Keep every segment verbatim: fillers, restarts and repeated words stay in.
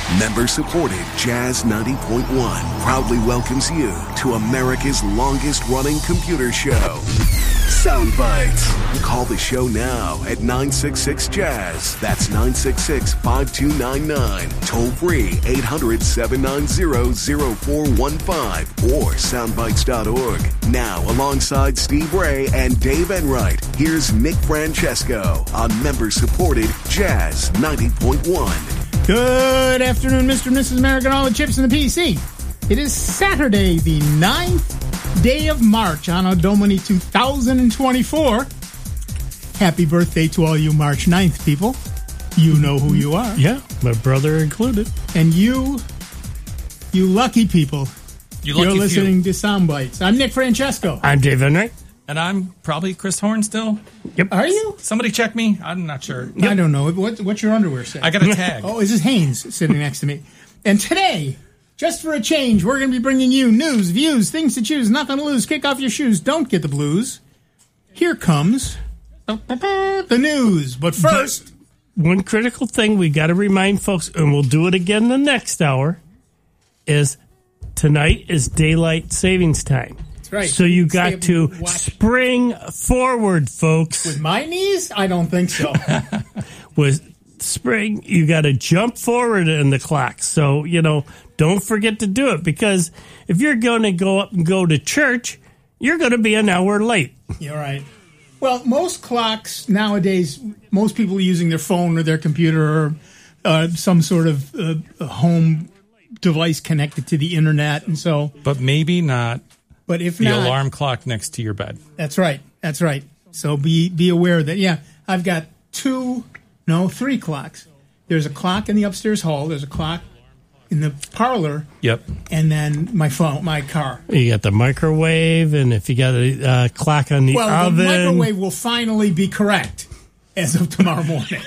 Member-supported Jazz ninety point one proudly welcomes you to America's longest-running computer show, Sound Bites. Call the show now at nine six six Jazz. That's nine six six, five two nine nine. Toll free eight hundred, seven nine zero, zero four one five or soundbites dot org. Now, alongside Steve Ray and Dave Enright, here's Nick Francesco on member-supported Jazz ninety point one. Good afternoon, Mister and Missus America, and all the chips in the P C. It is Saturday, the ninth day of March, Anno Domini two thousand twenty-four. Happy birthday to all you March ninth people. You know who you are. Yeah, my brother included. And you, you lucky people, you lucky you're listening few. to Sound Bites. I'm Nick Francesco. I'm Dave Enright. And I'm probably Chris Horn still. Yep. Are you? Somebody check me. I'm not sure. Yep. I don't know. What, what's your underwear say? I got a tag. Oh, this is Haynes sitting next to me. And today, just for a change, we're going to be bringing you news, views, things to choose, nothing to lose. Kick off your shoes. Don't get the blues. Here comes the news. But first, one critical thing we got to remind folks, and we'll do it again the next hour, is tonight is daylight savings time. Right. So you got to watch. spring forward, folks. With my knees? I don't think so. With spring, you got to jump forward in the clock. So, you know, don't forget to do it, because if you're going to go up and go to church, you're going to be an hour late. You're right. Well, most clocks nowadays, most people are using their phone or their computer or uh, some sort of uh, home device connected to the internet. And so, but maybe not. But if the not, alarm clock next to your bed. That's right. That's right. So be be aware that, yeah, I've got two, no, three clocks. There's a clock in the upstairs hall. There's a clock in the parlor. Yep. And then my phone, my car. You got the microwave, and if you got a uh, clock on the well, oven. Well, the microwave will finally be correct as of tomorrow morning.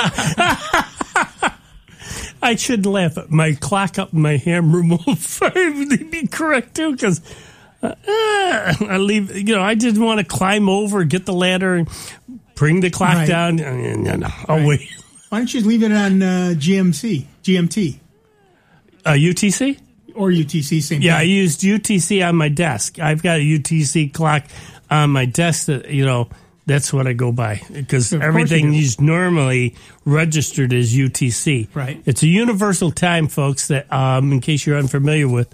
I shouldn't laugh. My clock up in my hammer room will finally be correct, too, because... Uh, I leave, you know, I didn't want to climb over, get the ladder, and bring the clock right. down. No, no, no. I'll right. wait. Why don't you leave it on uh, G M C, G M T? Uh, U T C? Or U T C, same yeah, thing. I used U T C on my desk. I've got a U T C clock on my desk that, you know, that's what I go by. Because everything is normally registered as U T C. Right. It's a universal time, folks, that, um, in case you're unfamiliar with.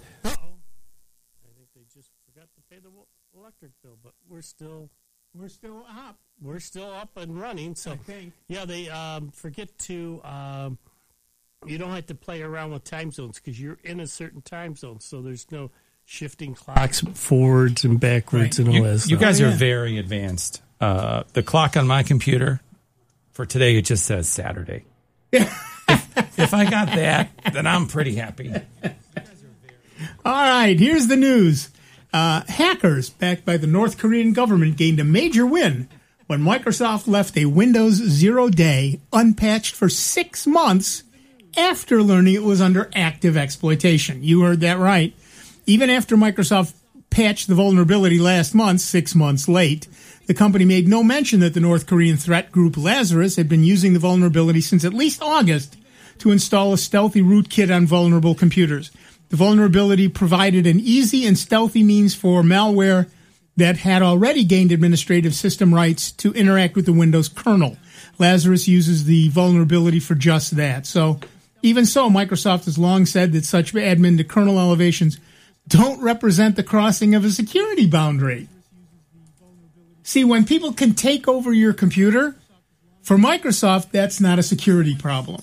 We're still, we're still up. We're still up and running. So, I think. yeah, they um, forget to. Um, you don't have to play around with time zones because you're in a certain time zone. So there's no shifting clocks forwards and backwards right. and all you, that stuff. You guys oh, are yeah. very advanced. Uh, the clock on my computer for today, it just says Saturday. if, if I got that, then I'm pretty happy. All right, here's the news. Uh, hackers backed by the North Korean government gained a major win when Microsoft left a Windows zero day unpatched for six months after learning it was under active exploitation. You heard that right. Even after Microsoft patched the vulnerability last month, six months late, the company made no mention that the North Korean threat group Lazarus had been using the vulnerability since at least August to install a stealthy rootkit on vulnerable computers. The vulnerability provided an easy and stealthy means for malware that had already gained administrative system rights to interact with the Windows kernel. Lazarus uses the vulnerability for just that. So, even so, Microsoft has long said that such admin to kernel elevations don't represent the crossing of a security boundary. See, when people can take over your computer, for Microsoft, that's not a security problem.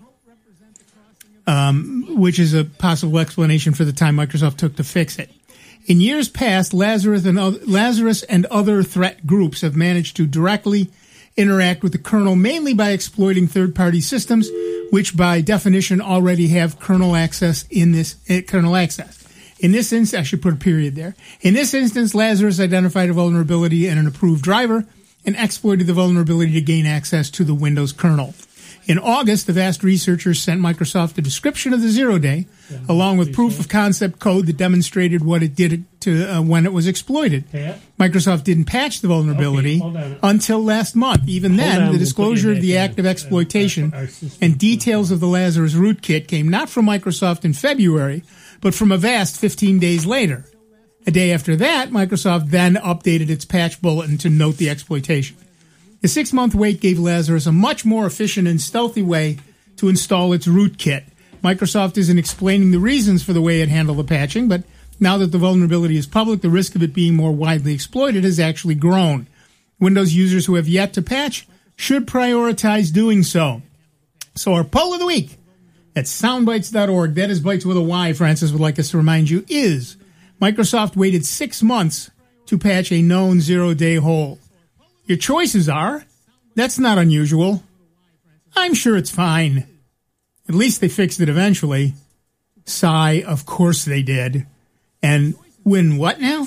Um, which is a possible explanation for the time Microsoft took to fix it. In years past, Lazarus and other, Lazarus and other threat groups have managed to directly interact with the kernel, mainly by exploiting third-party systems, which by definition already have kernel access in this uh, kernel access. In this instance, I should put a period there. In this instance, Lazarus identified a vulnerability in an approved driver and exploited the vulnerability to gain access to the Windows kernel. In August, the Avast researchers sent Microsoft a description of the zero-day, along with proof of concept code that demonstrated what it did to uh, when it was exploited. Microsoft didn't patch the vulnerability Okay, until last month. Even then, on, the we'll disclosure put you of the back active in. exploitation Our system. and details of the Lazarus rootkit came not from Microsoft in February, but from Avast fifteen days later. A day after that, Microsoft then updated its patch bulletin to note the exploitation. The six-month wait gave Lazarus a much more efficient and stealthy way to install its rootkit. Microsoft isn't explaining the reasons for the way it handled the patching, but now that the vulnerability is public, the risk of it being more widely exploited has actually grown. Windows users who have yet to patch should prioritize doing so. So our poll of the week at soundbites dot org, that is Bytes with a Y, Francis would like us to remind you, is Microsoft waited six months to patch a known zero-day hole. Your choices are, that's not unusual. I'm sure it's fine. At least they fixed it eventually. Sigh, of course they did. And win what now?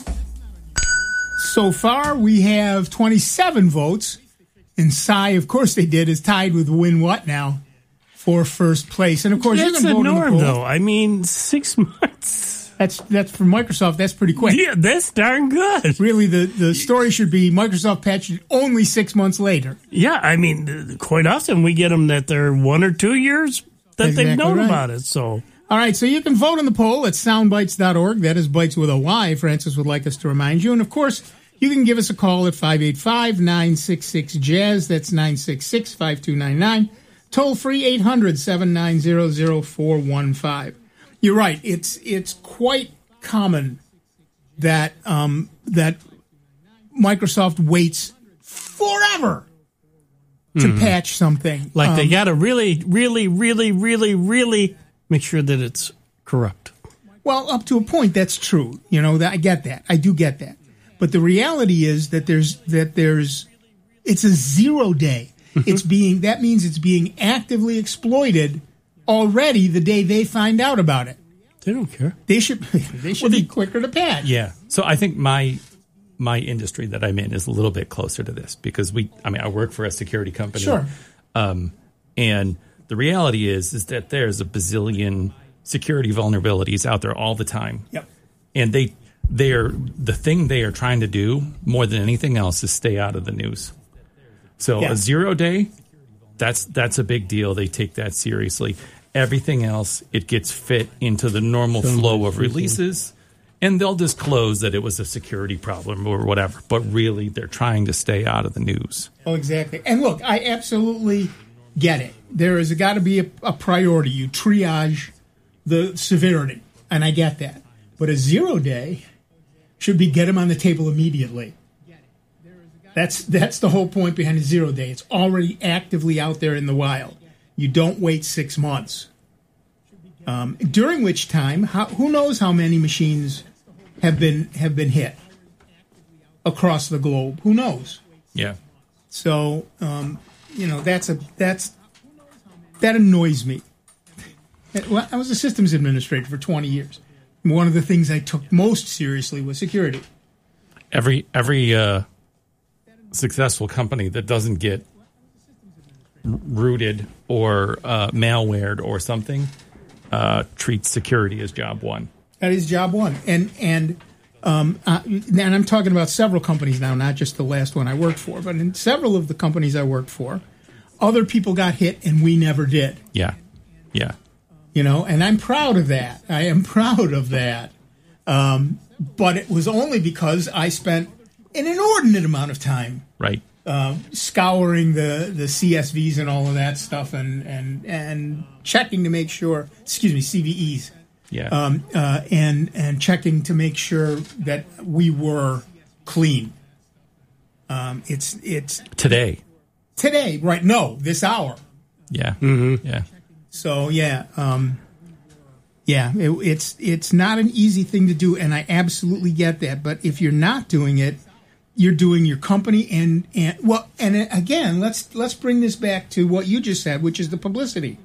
So far, we have twenty-seven votes. And Sigh, of course they did, is tied with win what now for first place. And of course, That's you can the vote in the norm, poll. though. I mean, six months. That's that's for Microsoft. That's pretty quick. Yeah, that's darn good. Really, the, the story should be Microsoft patched it only six months later. Yeah, I mean, th- quite often we get them that they're one or two years that Exactly they've known right. about it. So, All right, so you can vote in the poll at soundbites dot org. That is Bytes with a Y, Francis would like us to remind you. And, of course, you can give us a call at five eight five, nine six six, jazz. That's nine six six, five two nine nine. Toll free eight hundred, seven nine zero, zero four one five. You're right. It's it's quite common that um, that Microsoft waits forever to Mm-hmm. patch something. like, Um, they got to really, really, really, really, really make sure that it's corrupt. Well, up to a point, that's true. You know, that, I get that. I do get that. But the reality is that there's that there's it's a zero day. It's being that means it's being actively exploited already the day they find out about it. They don't care. They should they should Well, be the- quicker to patch. Yeah. So I think my my industry that I'm in is a little bit closer to this because we I mean I work for a security company. Sure. Um, and the reality is is that there's a bazillion security vulnerabilities out there all the time. Yep. And they they're the thing they are trying to do more than anything else is stay out of the news. So Yeah. a zero day, that's that's a big deal. They take that seriously. Everything else, it gets fit into the normal flow of releases, and they'll disclose that it was a security problem or whatever. But really, they're trying to stay out of the news. Oh, exactly. And look, I absolutely get it. There has got to be a, a priority. You triage the severity, and I get that. But a zero day should be get them on the table immediately. That's that's the whole point behind a zero day. It's already actively out there in the wild. You don't wait six months. Um, during which time, how, who knows how many machines have been have been hit across the globe? Who knows? Yeah. So, um, you know, that's a that's that annoys me. Well, I was a systems administrator for twenty years. One of the things I took most seriously was security. Every every uh, successful company that doesn't get r- rooted or uh, malwared or something uh, treats security as job one. That is job one, and and um, uh, and I'm talking about several companies now, not just the last one I worked for, but in several of the companies I worked for, other people got hit and we never did. Yeah. Yeah. You know, and I'm proud of that. I am proud of that. Um, but it was only because I spent an inordinate amount of time Right. uh, scouring the, the C S Vs and all of that stuff and, and, and checking to make sure, excuse me, C V Es, Yeah. um, uh, and, and checking to make sure that we were clean. Um, it's, it's Today. today, right? No, this hour. Yeah. Mm-hmm. Yeah. So yeah, um, yeah, it, it's it's not an easy thing to do, and I absolutely get that. But if you're not doing it, you're doing your company and and well, and again, let's let's bring this back to what you just said, which is the publicity.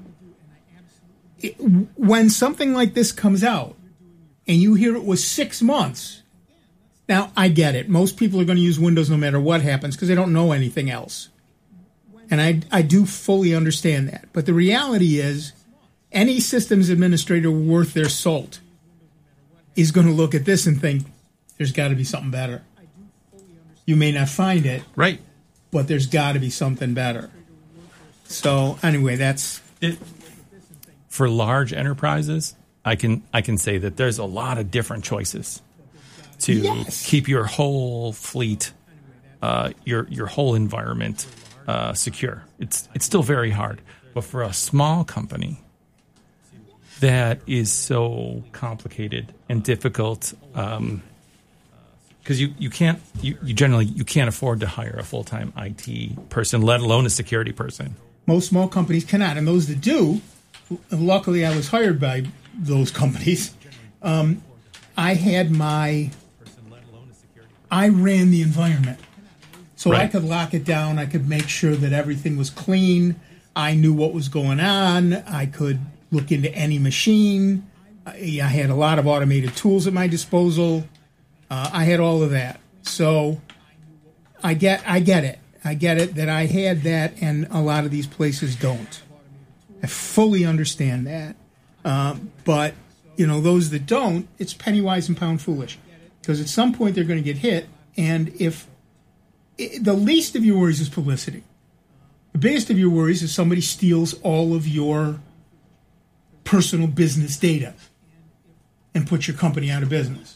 It, when something like this comes out, and you hear it was six months, now I get it. Most people are going to use Windows no matter what happens because they don't know anything else. And I, I do fully understand that. But the reality is, any systems administrator worth their salt is going to look at this and think, there's got to be something better. You may not find it. Right. But there's got to be something better. So, anyway, that's... It, for large enterprises, I can I can say that there's a lot of different choices to yes. keep your whole fleet, uh, your your whole environment uh, secure. It's it's still very hard, but for a small company, that is so complicated and difficult. Um, Because you, you can't you, you generally you can't afford to hire a full time I T person, let alone a security person. Most small companies cannot, and those that do, luckily I was hired by those companies. Um, I had my, I ran the environment, so right. I could lock it down. I could make sure that everything was clean. I knew what was going on. I could look into any machine. I, I had a lot of automated tools at my disposal. Uh, I had all of that. So I get I get it. I get it that I had that, and a lot of these places don't. I fully understand that. Um, but, you know, those that don't, it's penny wise and pound foolish. Because at some point they're going to get hit, and if it, the least of your worries is publicity. The biggest of your worries is somebody steals all of your personal business data and puts your company out of business.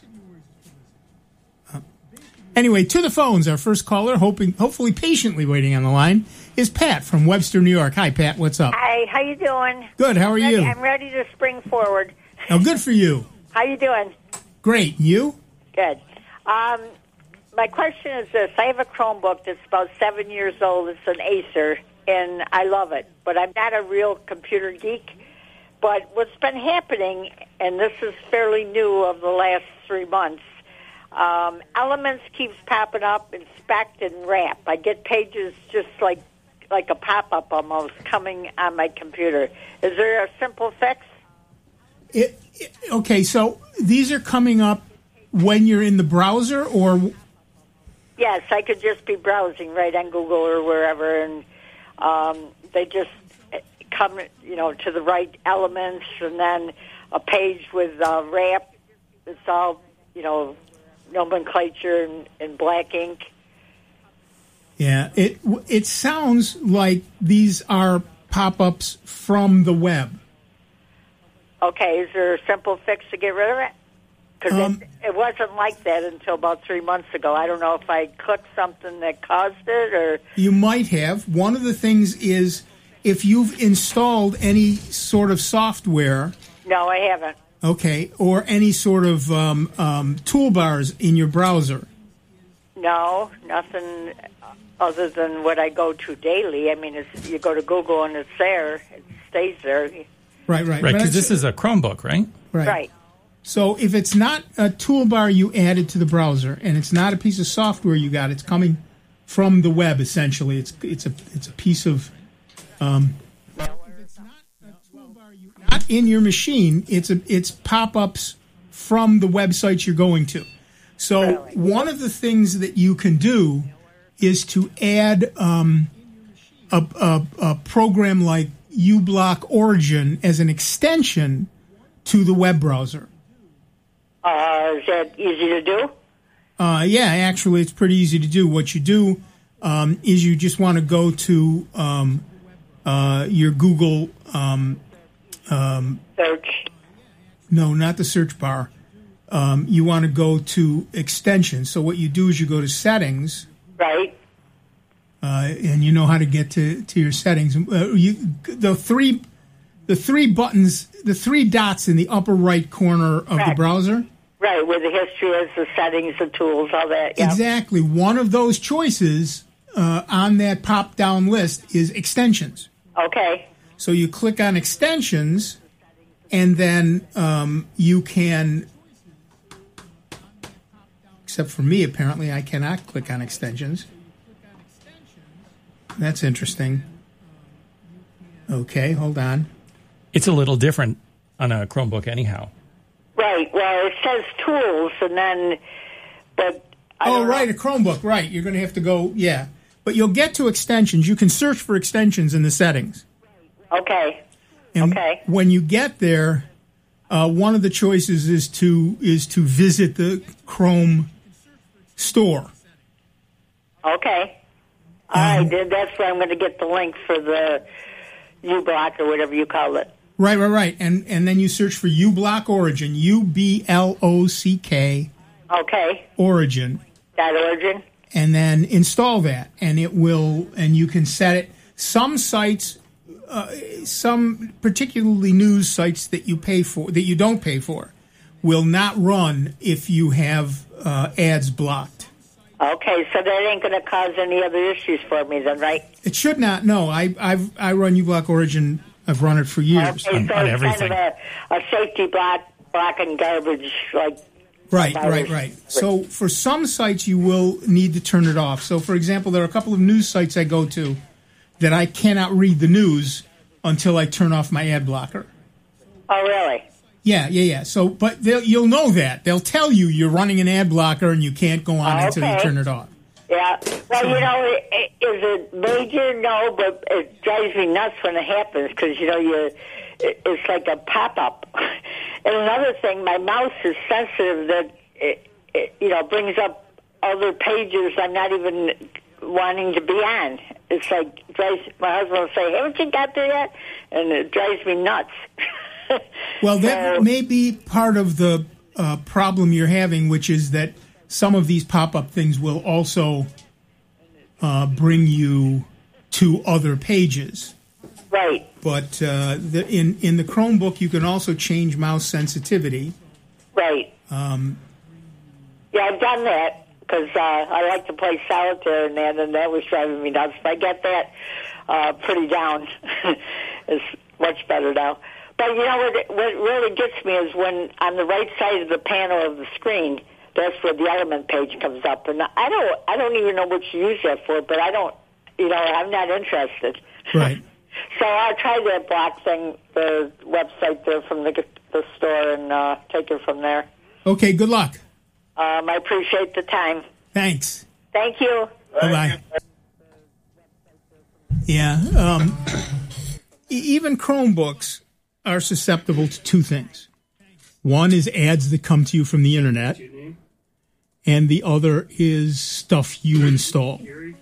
Anyway, to the phones. Our first caller, hoping, hopefully patiently waiting on the line, is Pat from Webster, New York. Hi, Pat. What's up? Hi. How you doing? Good. How are ready, you? I'm ready to spring forward. Oh, good for you. How you doing? Great. You? Good. Um, my question is this. I have a Chromebook that's about seven years old. It's an Acer, and I love it. But I'm not a real computer geek. But what's been happening, and this is fairly new of the last three months, Um, Elements keeps popping up, Inspect and Wrap. I get pages just like like a pop-up almost coming on my computer. Is there a simple fix? It, it, okay, so these are coming up when you're in the browser, or? Yes, I could just be browsing right on Google or wherever, and um, they just come, you know, to the right elements, and then a page with uh, Wrap. It's all, you know, nomenclature in, in black ink. Yeah, it it sounds like these are pop-ups from the web. Okay, is there a simple fix to get rid of it? Because Um, it, it wasn't like that until about three months ago. I don't know if I clicked something that caused it, or... You might have. One of the things is if you've installed any sort of software... No, I haven't. Okay, or any sort of um, um, toolbars in your browser. No, nothing other than what I go to daily. I mean, it's, you go to Google and it's there. It stays there. Right, right. Right, But because that's- this is a Chromebook, right? Right. Right. So if it's not a toolbar you added to the browser, and it's not a piece of software you got, it's coming from the web, essentially. It's it's a it's a piece of... Um, Not in your machine, it's a, it's pop-ups from the websites you're going to. So Really? one of the things that you can do is to add um, a, a, a program like uBlock Origin as an extension to the web browser. Uh, is that easy to do? Uh, yeah, actually, it's pretty easy to do. What you do um, is you just want to go to um, uh, your Google... Um, Um, Search. no, not the search bar. Um, you want to go to extensions. So what you do is you go to settings, Right. uh, and you know how to get to, to your settings. Uh, you, the three, the three buttons, the three dots in the upper right corner of the Right. browser. Right, where the history is, the settings, the tools, all that. Yeah. Exactly. One of those choices uh, on that pop-down list is extensions. Okay. So you click on extensions, and then um, you can, except for me, apparently, I cannot click on extensions. That's interesting. Okay, hold on. It's a little different on a Chromebook anyhow. Right. Well, it says tools, and then, but I Oh, don't right, know. a Chromebook, right. You're going to have to go, yeah. but you'll get to extensions. You can search for extensions in the settings. Okay. And okay. when you get there, uh, one of the choices is to is to visit the Chrome store. Okay. All um, right, then that's where I'm going to get the link for the uBlock or whatever you call it. Right, right, right. And and then you search for uBlock Origin, U B L O C K. Okay. Origin. That Origin. And then install that, and it will, and you can set it. Some sites, uh, some particularly news sites that you pay for, that you don't pay for, will not run if you have uh, ads blocked. Okay, so that ain't going to cause any other issues for me then, right? It should not. No, I I've I run uBlock Origin. I've run it for years. Okay, on, so on it's everything. kind of a, a safety block, blocking garbage, like. Right, right, right. So for some sites, you will need to turn it off. So, for example, there are a couple of news sites I go to that I cannot read the news until I turn off my ad blocker. Oh, really? Yeah, yeah, yeah. So, but they'll, you'll know that. They'll tell you you're running an ad blocker and you can't go on oh, until okay. you turn it off. Yeah. Well, you know, is it major? No, but it drives me nuts when it happens because, you know, you it's like a pop-up. And another thing, my mouse is sensitive that, it, it, you know, brings up other pages I'm not even wanting to be on. It's like, drives, my husband will say, haven't you got there yet? And it drives me nuts. Well, that so, may be part of the uh, problem you're having, which is that some of these pop-up things will also uh, bring you to other pages. Right. But uh, the, in in the Chromebook, you can also change mouse sensitivity. Right. Um, yeah, I've done that because uh, I like to play solitaire and that, and that was driving me nuts. But I get that uh, pretty down. It's much better now. But you know what? What really gets me is when on the right side of the panel of the screen, that's where the element page comes up, and I don't I don't even know what you use that for. But I don't, you know, I'm not interested. Right. So I'll try that block thing, the website there from the the store, and uh, take it from there. Okay, good luck. Um, I appreciate the time. Thanks. Thank you. Bye-bye. Yeah. Um, even Chromebooks are susceptible to two things. One is ads that come to you from the internet, and the other is stuff you install.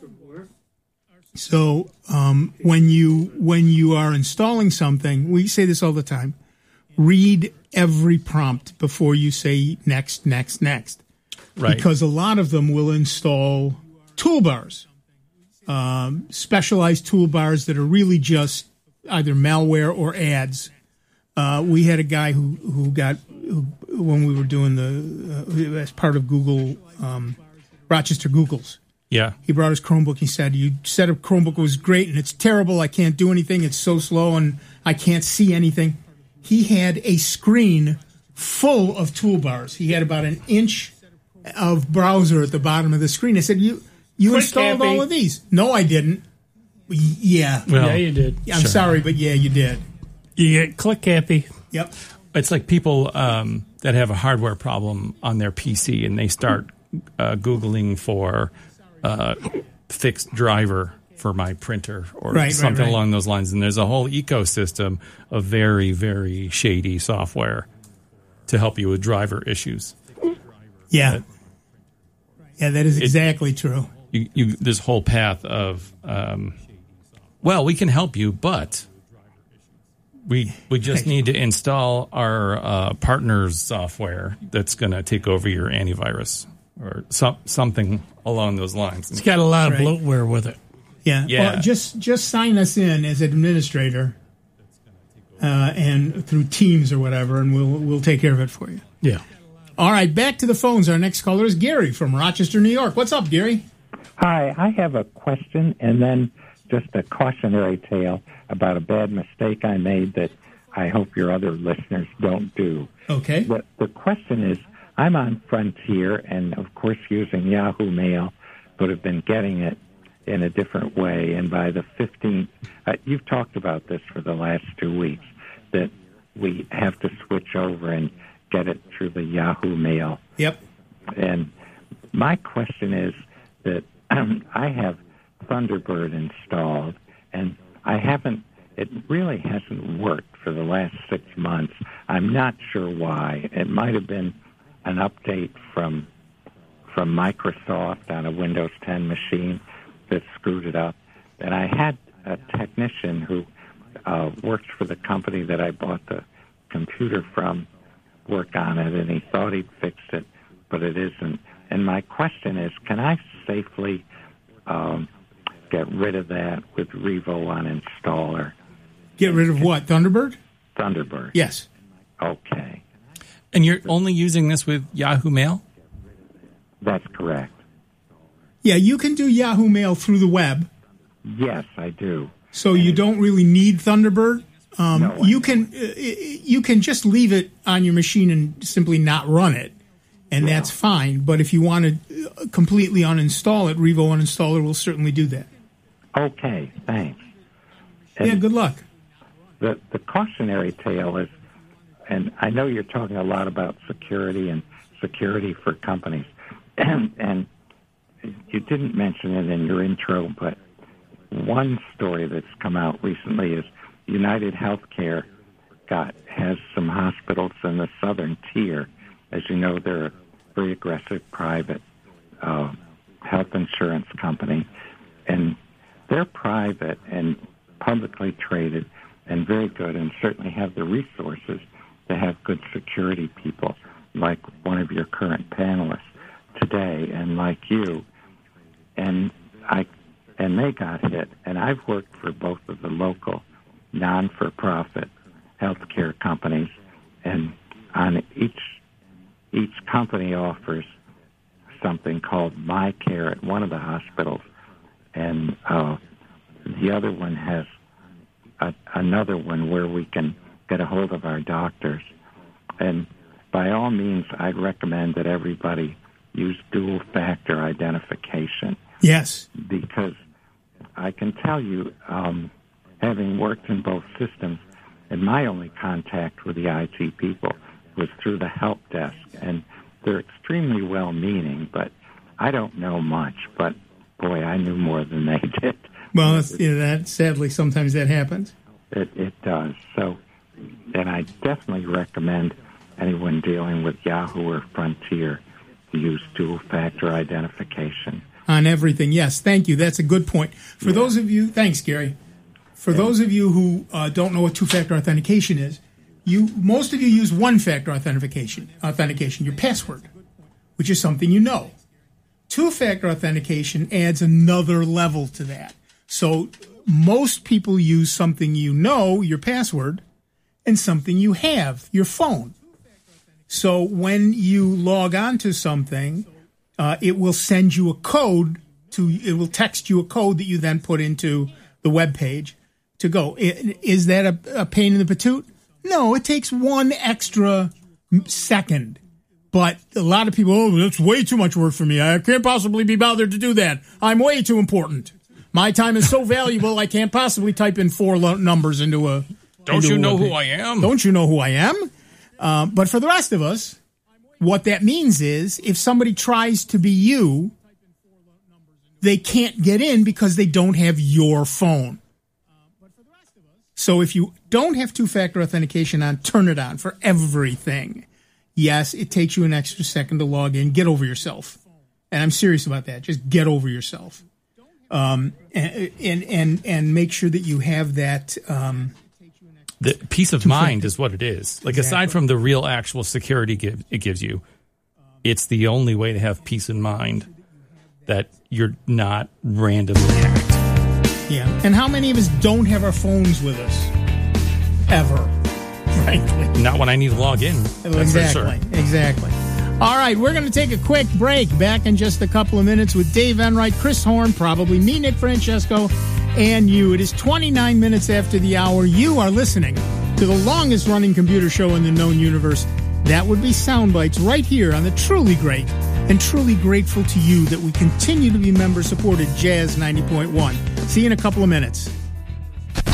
So um, when you when you are installing something, we say this all the time, read every prompt before you say next, next, next. Right. Because a lot of them will install toolbars, um, specialized toolbars that are really just either malware or ads. Uh, we had a guy who, who got, who, when we were doing the, uh, as part of Google, um, Rochester Googles. Yeah. He brought his Chromebook. He said, you said a Chromebook was great and it's terrible. I can't do anything. It's so slow and I can't see anything. He had a screen full of toolbars. He had about an inch of browser at the bottom of the screen. I said, you you Quick, installed Happy. all of these? No, I didn't. Y- Yeah. Well, yeah, you did. I'm sure. sorry, but yeah, you did. You get click happy. Yep. It's like people um, that have a hardware problem on their P C and they start uh, Googling for uh, fixed driver for my printer or Right, right, something right. along those lines. And there's a whole ecosystem of very, very shady software to help you with driver issues. Yeah. But Yeah, that is it- exactly true. You, you, this whole path of, um, well, we can help you, but we we just need to install our uh, partner's software that's going to take over your antivirus or some, something along those lines. It's got a lot of Right. bloatware with it. Yeah. Yeah. Well, just just sign us in as an administrator, uh, and through Teams or whatever, and we'll we'll take care of it for you. Yeah. All right, back to the phones. Our next caller is Gary from Rochester, New York. What's up, Gary? Hi, I have a question and then just a cautionary tale about a bad mistake I made that I hope your other listeners don't do. Okay. The, the question is, I'm on Frontier and, of course, using Yahoo Mail, but have been getting it in a different way. And by the fifteenth, uh, you've talked about this for the last two weeks, that we have to switch over and get it through the Yahoo Mail. Yep. And my question is that um, I have Thunderbird installed, and I haven't, it really hasn't worked for the last six months. I'm not sure why. It might have been an update from from Microsoft on a Windows ten machine that screwed it up. And I had a technician who uh, worked for the company that I bought the computer from work on it, and he thought he'd fixed it, but it isn't. And my question is, can I safely um, get rid of that with Revo on installer? Get rid of what? Thunderbird? Thunderbird. Yes. Okay. And you're only using this with Yahoo Mail? That's correct. Yeah, you can do Yahoo Mail through the web. Yes, I do. So you don't really need Thunderbird. Um, No, I you can uh, you can just leave it on your machine and simply not run it, and Yeah. that's fine. But if you want to uh, completely uninstall it, Revo Uninstaller will certainly do that. Okay, thanks. And Yeah, good luck. the, the cautionary tale is, and I know you're talking a lot about security and security for companies, and, and you didn't mention it in your intro, but one story that's come out recently is United Healthcare got has some hospitals in the southern tier. As you know, they're a very aggressive private uh, health insurance company, and they're private and publicly traded and very good, and certainly have the resources to have good security people like one of your current panelists today, and like you. And I and they got hit. And I've worked for both of the local non-for-profit healthcare companies, and on each each company offers something called My Care at one of the hospitals, and uh, the other one has a, another one where we can get a hold of our doctors. And by all means, I'd recommend that everybody use dual-factor identification. Yes. Because I can tell you, um, having worked in both systems, and my only contact with the I T people was through the help desk, and they're extremely well-meaning, but I don't know much, but boy, I knew more than they did. Well, that's, yeah, that sadly sometimes that happens. It, it does. So, and I definitely recommend anyone dealing with Yahoo or Frontier to use dual-factor identification. On everything, yes. Thank you. That's a good point. For Yeah. those of you, thanks, Gary. For Yeah. those of you who uh, don't know what two-factor authentication is, you most of you use one-factor authentication, authentication, your password, which is something you know. Two-factor authentication adds another level to that. So most people use something you know, your password, and something you have, your phone. So when you log on to something, uh, it will send you a code to, it will text you a code that you then put into the web page to go. I- Is that a, a pain in the patoot? No, it takes one extra second. But a lot of people, oh, that's way too much work for me. I can't possibly be bothered to do that. I'm way too important. My time is so valuable, I can't possibly type in four lo- numbers into a. Don't into you a know web who page. I am? Don't you know who I am? Um, but for the rest of us, what that means is if somebody tries to be you, they can't get in because they don't have your phone. So if you don't have two-factor authentication on, turn it on for everything. Yes, it takes you an extra second to log in. Get over yourself. And I'm serious about that. Just get over yourself. Um, and, and, and, and make sure that you have that, um, The peace of mind is what it is. Like, Exactly. aside from the real actual security give, it gives you, it's the only way to have peace in mind that you're not randomly hacked. yeah. And how many of us don't have our phones with us? Ever. Frankly. Not when I need to log in. That's Exactly. for sure. Exactly. All right, we're going to take a quick break. Back in just a couple of minutes with Dave Enright, Chris Horn, probably me, Nick Francesco, and you. It is twenty-nine minutes after the hour. You are listening to the longest-running computer show in the known universe. That would be Soundbites right here on the truly great and truly grateful to you that we continue to be member-supported Jazz ninety point one. See you in a couple of minutes.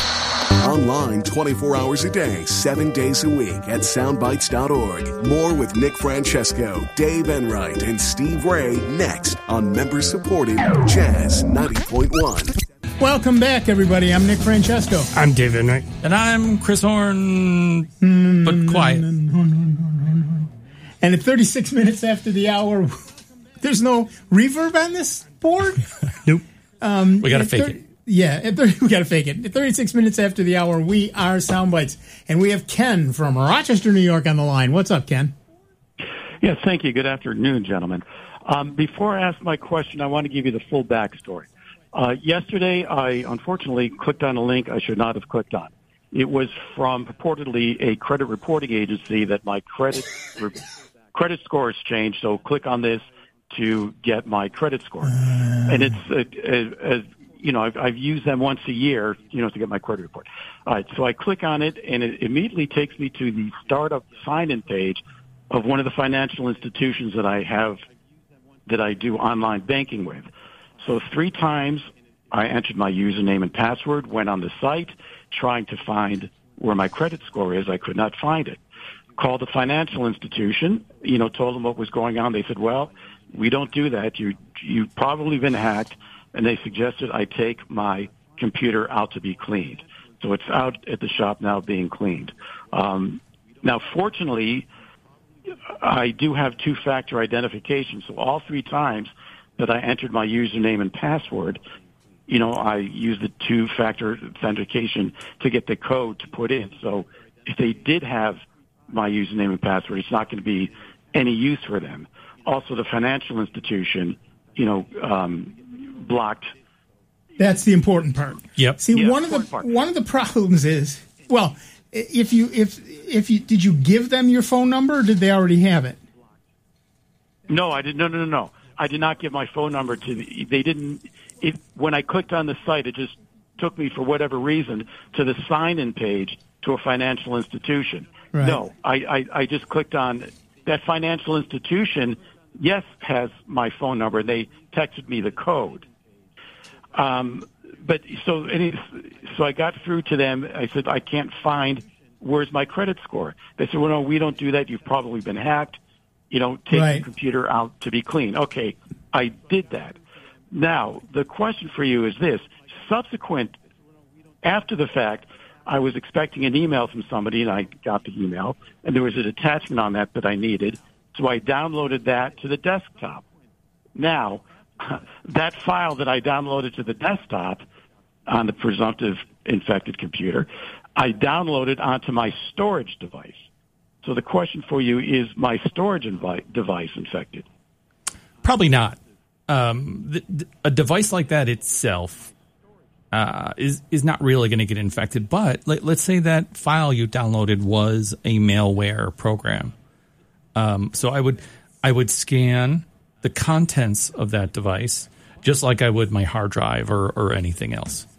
Online twenty-four hours a day, seven days a week at soundbites dot org. More with Nick Francesco, Dave Enright, and Steve Ray next on member-supported Jazz ninety point one. Welcome back, everybody. I'm Nick Francesco. I'm Dave Enright. And I'm Chris Horn, but quiet. And at thirty-six minutes after the hour, there's no reverb on this board? Nope. Um, we got to fake thir- it. Yeah, at thirty, we got to fake it. At thirty-six minutes after the hour, we are Soundbites. And we have Ken from Rochester, New York on the line. What's up, Ken? Yes, thank you. Good afternoon, gentlemen. Um, before I ask my question, I want to give you the full backstory. Uh, yesterday, I unfortunately clicked on a link I should not have clicked on. It was from purportedly a credit reporting agency that my credit re- credit score has changed, so click on this to get my credit score. Uh, and it's, uh, uh, uh, you know, I've, I've used them once a year, you know, to get my credit report. All right, so I click on it, and it immediately takes me to the startup sign-in page of one of the financial institutions that I have, that I do online banking with. So three times I entered my username and password, went on the site, trying to find where my credit score is. I could not find it. Called the financial institution, you know, told them what was going on. They said, well, we don't do that. You, you've probably been hacked. And they suggested I take my computer out to be cleaned. So it's out at the shop now being cleaned. Um, now, fortunately, I do have two-factor identification. So all three times that I entered my username and password, you know, I used the two-factor authentication to get the code to put in. So if they did have my username and password, it's not going to be any use for them. Also, the financial institution, you know, um, blocked. That's the important part. Yep. See, Yeah, one of the part. one of the problems is, well, if you if if you did you give them your phone number or did they already have it? No, I did. No, no, no, no. I did not give my phone number to. The, they didn't. It, when I clicked on the site, it just took me for whatever reason to the sign-in page to a financial institution. Right. No, I, I I just clicked on that financial institution. Yes, has my phone number, and they texted me the code. Um, but so, any, so I got through to them. I said, I can't find where's my credit score. They said, well, no, we don't do that. You've probably been hacked. You know, take Right. the computer out to be clean. Okay, I did that. Now, the question for you is this. Subsequent, after the fact, I was expecting an email from somebody, and I got the email, and there was an attachment on that that I needed. So I downloaded that to the desktop. Now, that file that I downloaded to the desktop on the presumptive infected computer, I downloaded onto my storage device. So the question for you is, my storage invi- device infected? Probably not. Um, the, the, a device like that itself uh, is is not really going to get infected. But let, let's say that file you downloaded was a malware program. Um, so I would I would scan the contents of that device just like I would my hard drive or, or anything else.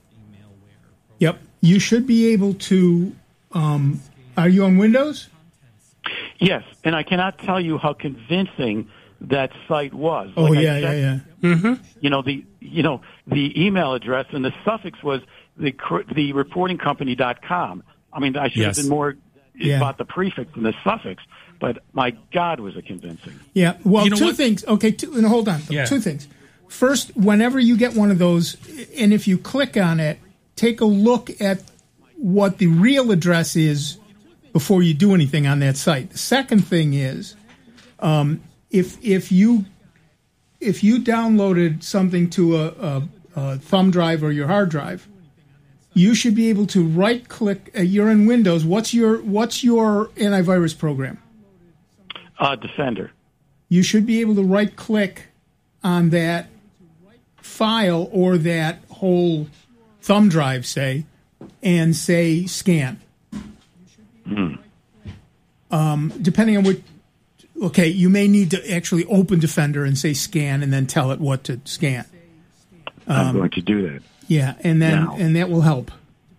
Yep. You should be able to. Um, are you on Windows? Yes, and I cannot tell you how convincing that site was. Oh Like I yeah, yeah, said, yeah. Mm-hmm. You know the you know the email address and the suffix was the the reporting company dot com. I mean, I should Yes. have been more Yeah. about the prefix than the suffix, but my God, was it convincing? Yeah. Well, You know two what? things. Okay, two, and hold on. Yeah. Two things. First, whenever you get one of those, and if you click on it, take a look at what the real address is before you do anything on that site. The second thing is, um, if if you if you downloaded something to a, a, a thumb drive or your hard drive, you should be able to right click. Uh, you're in Windows. What's your what's your antivirus program? Uh, Defender. You should be able to right click on that file or that whole thumb drive, say, and say scan. Mm. Um, depending on what, okay, you may need to actually open Defender and say scan and then tell it what to scan. I'm going to do that. Yeah, and then Now. and that will help.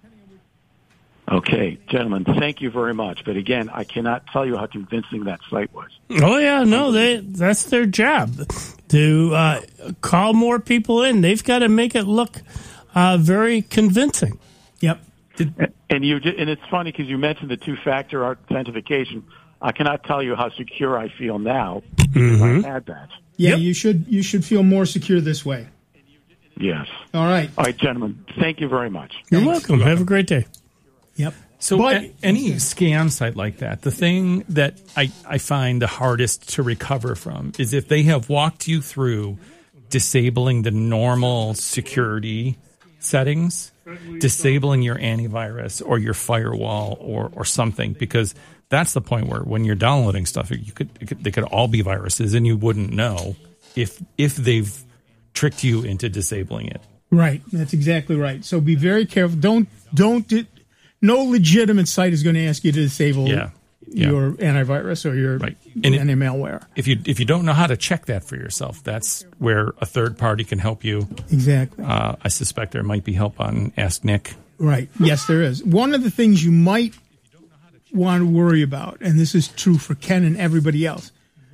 Okay, gentlemen, thank you very much. But again, I cannot tell you how convincing that site was. Oh yeah, no, they that's their job to uh, call more people in. They've got to make it look uh, very convincing. Yep. Did, and you and it's funny because you mentioned the two-factor authentication. I cannot tell you how secure I feel now because Mm-hmm. I had that. Yeah, Yep. you should you should feel more secure this way. Yes. All right. All right, gentlemen. Thank you very much. You're Thanks. welcome. Have a great day. Yep. So But- a- any scam site like that, the thing that I, I find the hardest to recover from is if they have walked you through disabling the normal security settings, disabling your antivirus or your firewall or, or something, because that's the point where when you're downloading stuff, you could, it could they could all be viruses and you wouldn't know if if they've tricked you into disabling it. Right. That's exactly right. So be very careful. Don't don't di- no legitimate site is going to ask you to disable Yeah. Yeah. your antivirus or your Right. And it- any malware. If you if you don't know how to check that for yourself, that's where a third party can help you. Exactly. Uh, I suspect there might be help on Ask Nick. Right. Yes, there is. One of the things you might want to worry about, and this is true for Ken and everybody else,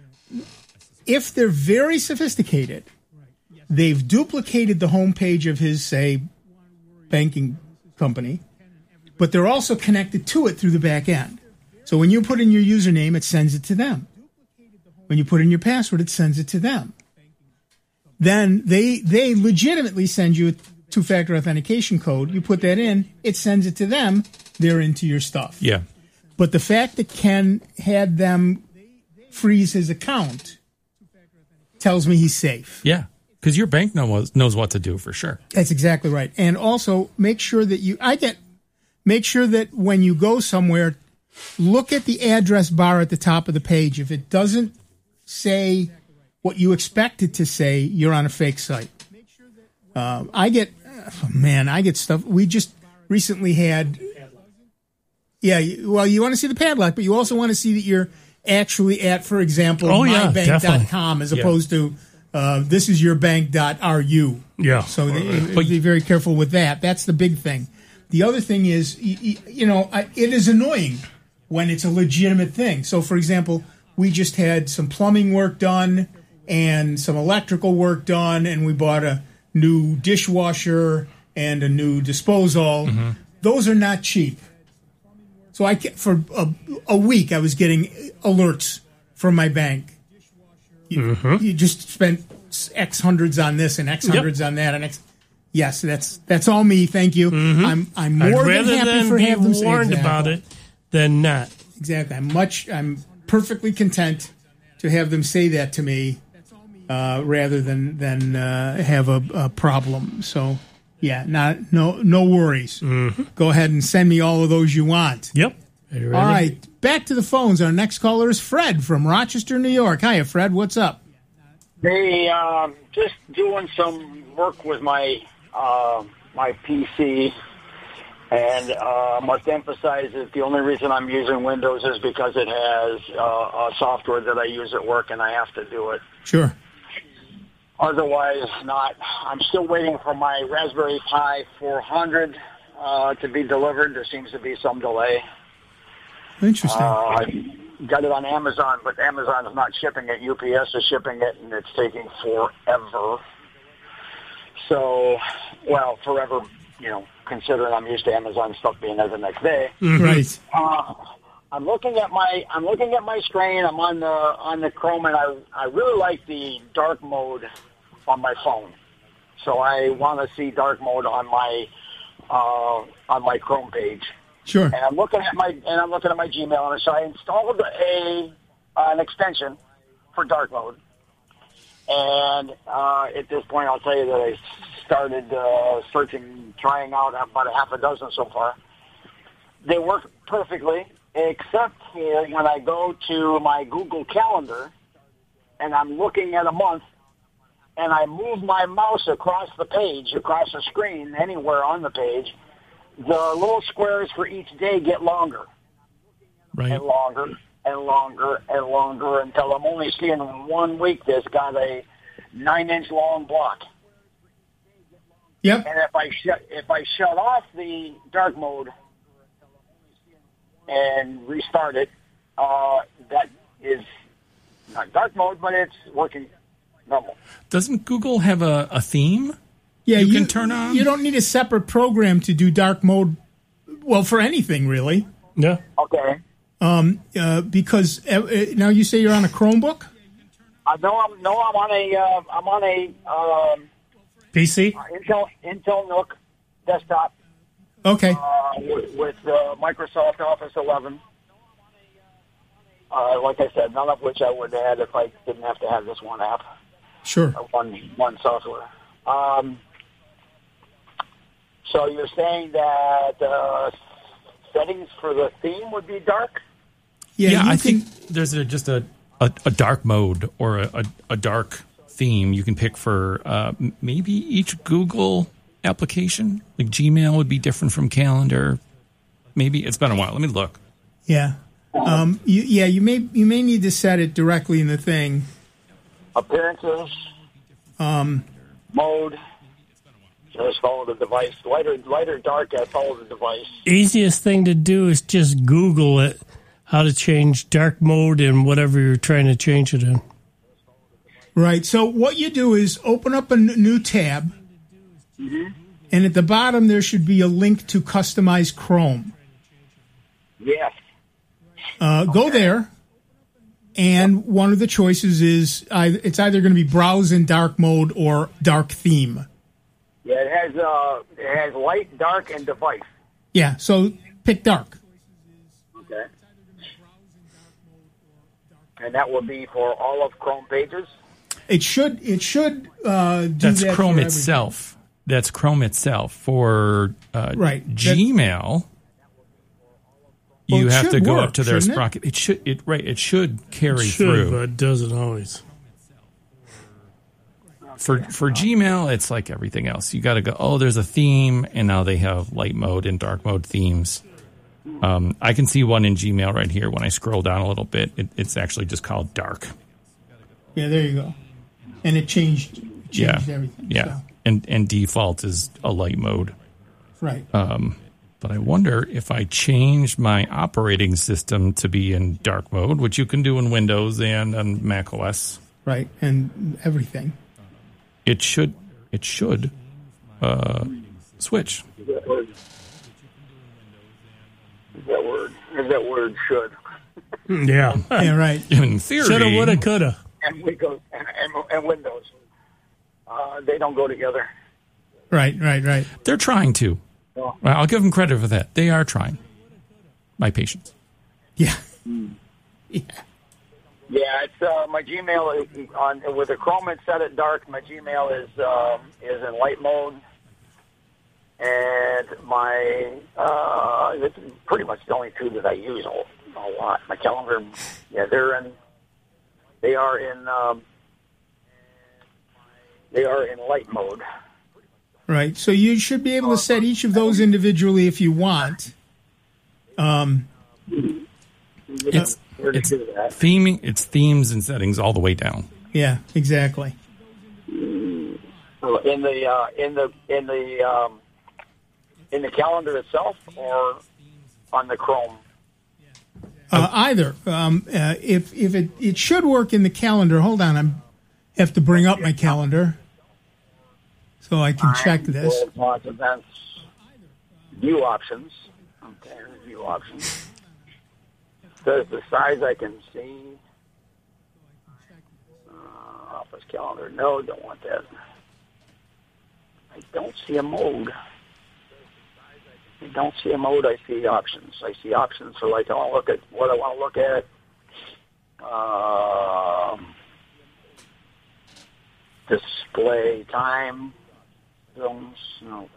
if they're very sophisticated, they've duplicated the homepage of his, say, banking company, but they're also connected to it through the back end. So when you put in your username, it sends it to them. When you put in your password, it sends it to them. Then they they legitimately send you a two-factor authentication code. You put that in, it sends it to them. They're into your stuff. Yeah. But the fact that Ken had them freeze his account tells me he's safe. Yeah. Because your bank knows knows what to do for sure. That's exactly right. And also make sure that you I get make sure that when you go somewhere, look at the address bar at the top of the page. If it doesn't say what you expect it to say, you're on a fake site. Uh, I get, oh man, I get stuff. We just recently had, yeah, you- well, you want to see the padlock, but you also want to see that you're actually at, for example, Oh, yeah, my bank dot com definitely. as opposed to uh, this is your bank dot r u. Yeah. So they, be very careful with that. That's the big thing. The other thing is, y- y- you know, I- it is annoying when it's a legitimate thing. So, for example, we just had some plumbing work done and some electrical work done, and we bought a new dishwasher and a new disposal. Those are not cheap. So I ca- for a, a week I was getting alerts from my bank. You, you just spent X hundreds on this and X hundreds on that and X. Yes, that's that's all me. Thank you. I'm I'm I'd more than rather happy than for be have them say warned exactly. about it than not. Exactly. I'm much. I'm perfectly content to have them say that to me, uh, rather than than uh, have a, a problem. So, yeah, not no no worries. Go ahead and send me all of those you want. Yep. Are you ready? All right, back to the phones. Our next caller is Fred from Rochester, New York. Hiya, Fred. What's up? Hey, um, just doing some work with my uh, my P C, and uh, must emphasize that the only reason I'm using Windows is because it has uh, a software that I use at work, and I have to do it. Sure. Otherwise, not. I'm still waiting for my Raspberry Pi four hundred uh, to be delivered. There seems to be some delay. Interesting. Uh, I got it on Amazon, but Amazon is not shipping it. U P S is shipping it, and it's taking forever. So, well, forever, you know, considering I'm used to Amazon stuff being there the next day. Right. Uh, I'm looking at my I'm looking at my screen. I'm on the on the Chrome, and I I really like the dark mode on my phone. So I want to see dark mode on my uh, on my Chrome page. Sure. And I'm looking at my and I'm looking at my Gmail, and so I installed a uh, an extension for dark mode. And uh, at this point, I'll tell you that I started uh, searching, trying out about a half a dozen so far. They work perfectly, except for when I go to my Google Calendar, and I'm looking at a month, and I move my mouse across the page, across the screen, anywhere on the page. The little squares for each day get longer Right. and longer and longer and longer until I'm only seeing in one week that's got a nine-inch long block. Yep. And if I shut if I shut off the dark mode and restart it, uh, that is not dark mode, but it's working normal. Doesn't Google have a, a theme? Yeah, You can turn on- You don't need a separate program to do dark mode well, for anything really. Yeah. Okay. Um, uh, because uh, uh, now you say you're on a Chromebook. Uh, no, I'm no, I'm on a uh, I'm on a um, P C. uh, Intel Intel Nook desktop. Okay. Uh, with with uh, Microsoft Office eleven. Uh, like I said, none of which I would add if I didn't have to have this one app, Sure. or one one software. Um, so you're saying that uh, settings for the theme would be dark? Yeah, Yeah, you I can- think there's a, just a, a, a dark mode or a, a, a dark theme you can pick for uh, m- maybe each Google application. Like Gmail would be different from Calendar. Maybe it's been a while. Let me look. Yeah. Um, you, yeah, you may you may need to set it directly in the thing. Appearances, Um, mode. Just follow the device. Lighter, lighter, dark. I follow the device. Easiest thing to do is just Google it, how to change dark mode and whatever you're trying to change it in. right. So what you do is open up a n- new tab, and at the bottom there should be a link to customize Chrome. Yes. Uh, Go there, and one of the choices is either, it's either going to be browse in dark mode or dark theme. Yeah, it has uh, it has light, dark, and device. Yeah, so pick dark. Okay. And that will be for all of Chrome pages. It should it should uh, do That's that Chrome for itself. That's Chrome itself. For uh, Right. Gmail, Well, you it have should to go work, up to their shouldn't it? sprocket. It should. It right. It should carry Should, through. but it doesn't always. For for Gmail, it's like everything else. You got to go, oh, there's a theme, and now they have light mode and dark mode themes. Um, I can see one in Gmail right here. When I scroll down a little bit, it, it's actually just called dark. Yeah, there you go. And it changed changed Yeah, everything. yeah, so, and and default is a light mode. right. Um, but I wonder if I change my operating system to be in dark mode, which you can do in Windows and on Mac O S. Right. And everything. It should it should uh, switch. Is that word? Is that word? Is that word should? Yeah. Yeah, right. In theory, Shoulda, woulda, coulda. And Windows and, and, and Windows. Uh, they don't go together. Right, right, right. they're trying to. Well, Well, I'll give them credit for that. They are trying. My patience. Yeah. Yeah. yeah, it's uh, my Gmail is on with the Chrome. It's set at dark. My Gmail is um, is in light mode, and my uh, it's pretty much the only two that I use a, a lot. My calendar, yeah, they're in. They are in. Um, they are in light mode. Right. So you should be able to set each of those individually if you want. Um, It's Where to it's do that? theming. It's themes and settings all the way down. yeah, exactly. In the uh, in the in the um, in the calendar itself, or on the Chrome. Uh, either. Um, uh, if if it, it should work in the calendar. Hold on. I have to bring up my calendar so I can check this. World Launch Events. View options. Okay, view options. Says the size I can see. Uh, office calendar. No, don't want that. I don't see a mode. I don't see a mode. I see options. I see options for like I want to look at what I want to look at. Um, display time zones. No.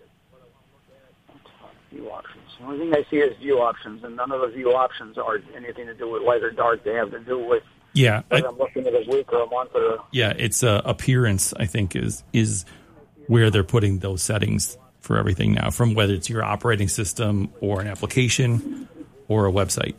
View options. The only thing I see is view options, and none of the view options are anything to do with light or dark. They have to do with Yeah, I- whether I'm looking at a week or a month or. yeah. It's uh, appearance. I think is is where they're putting those settings for everything now. From whether it's your operating system or an application or a website.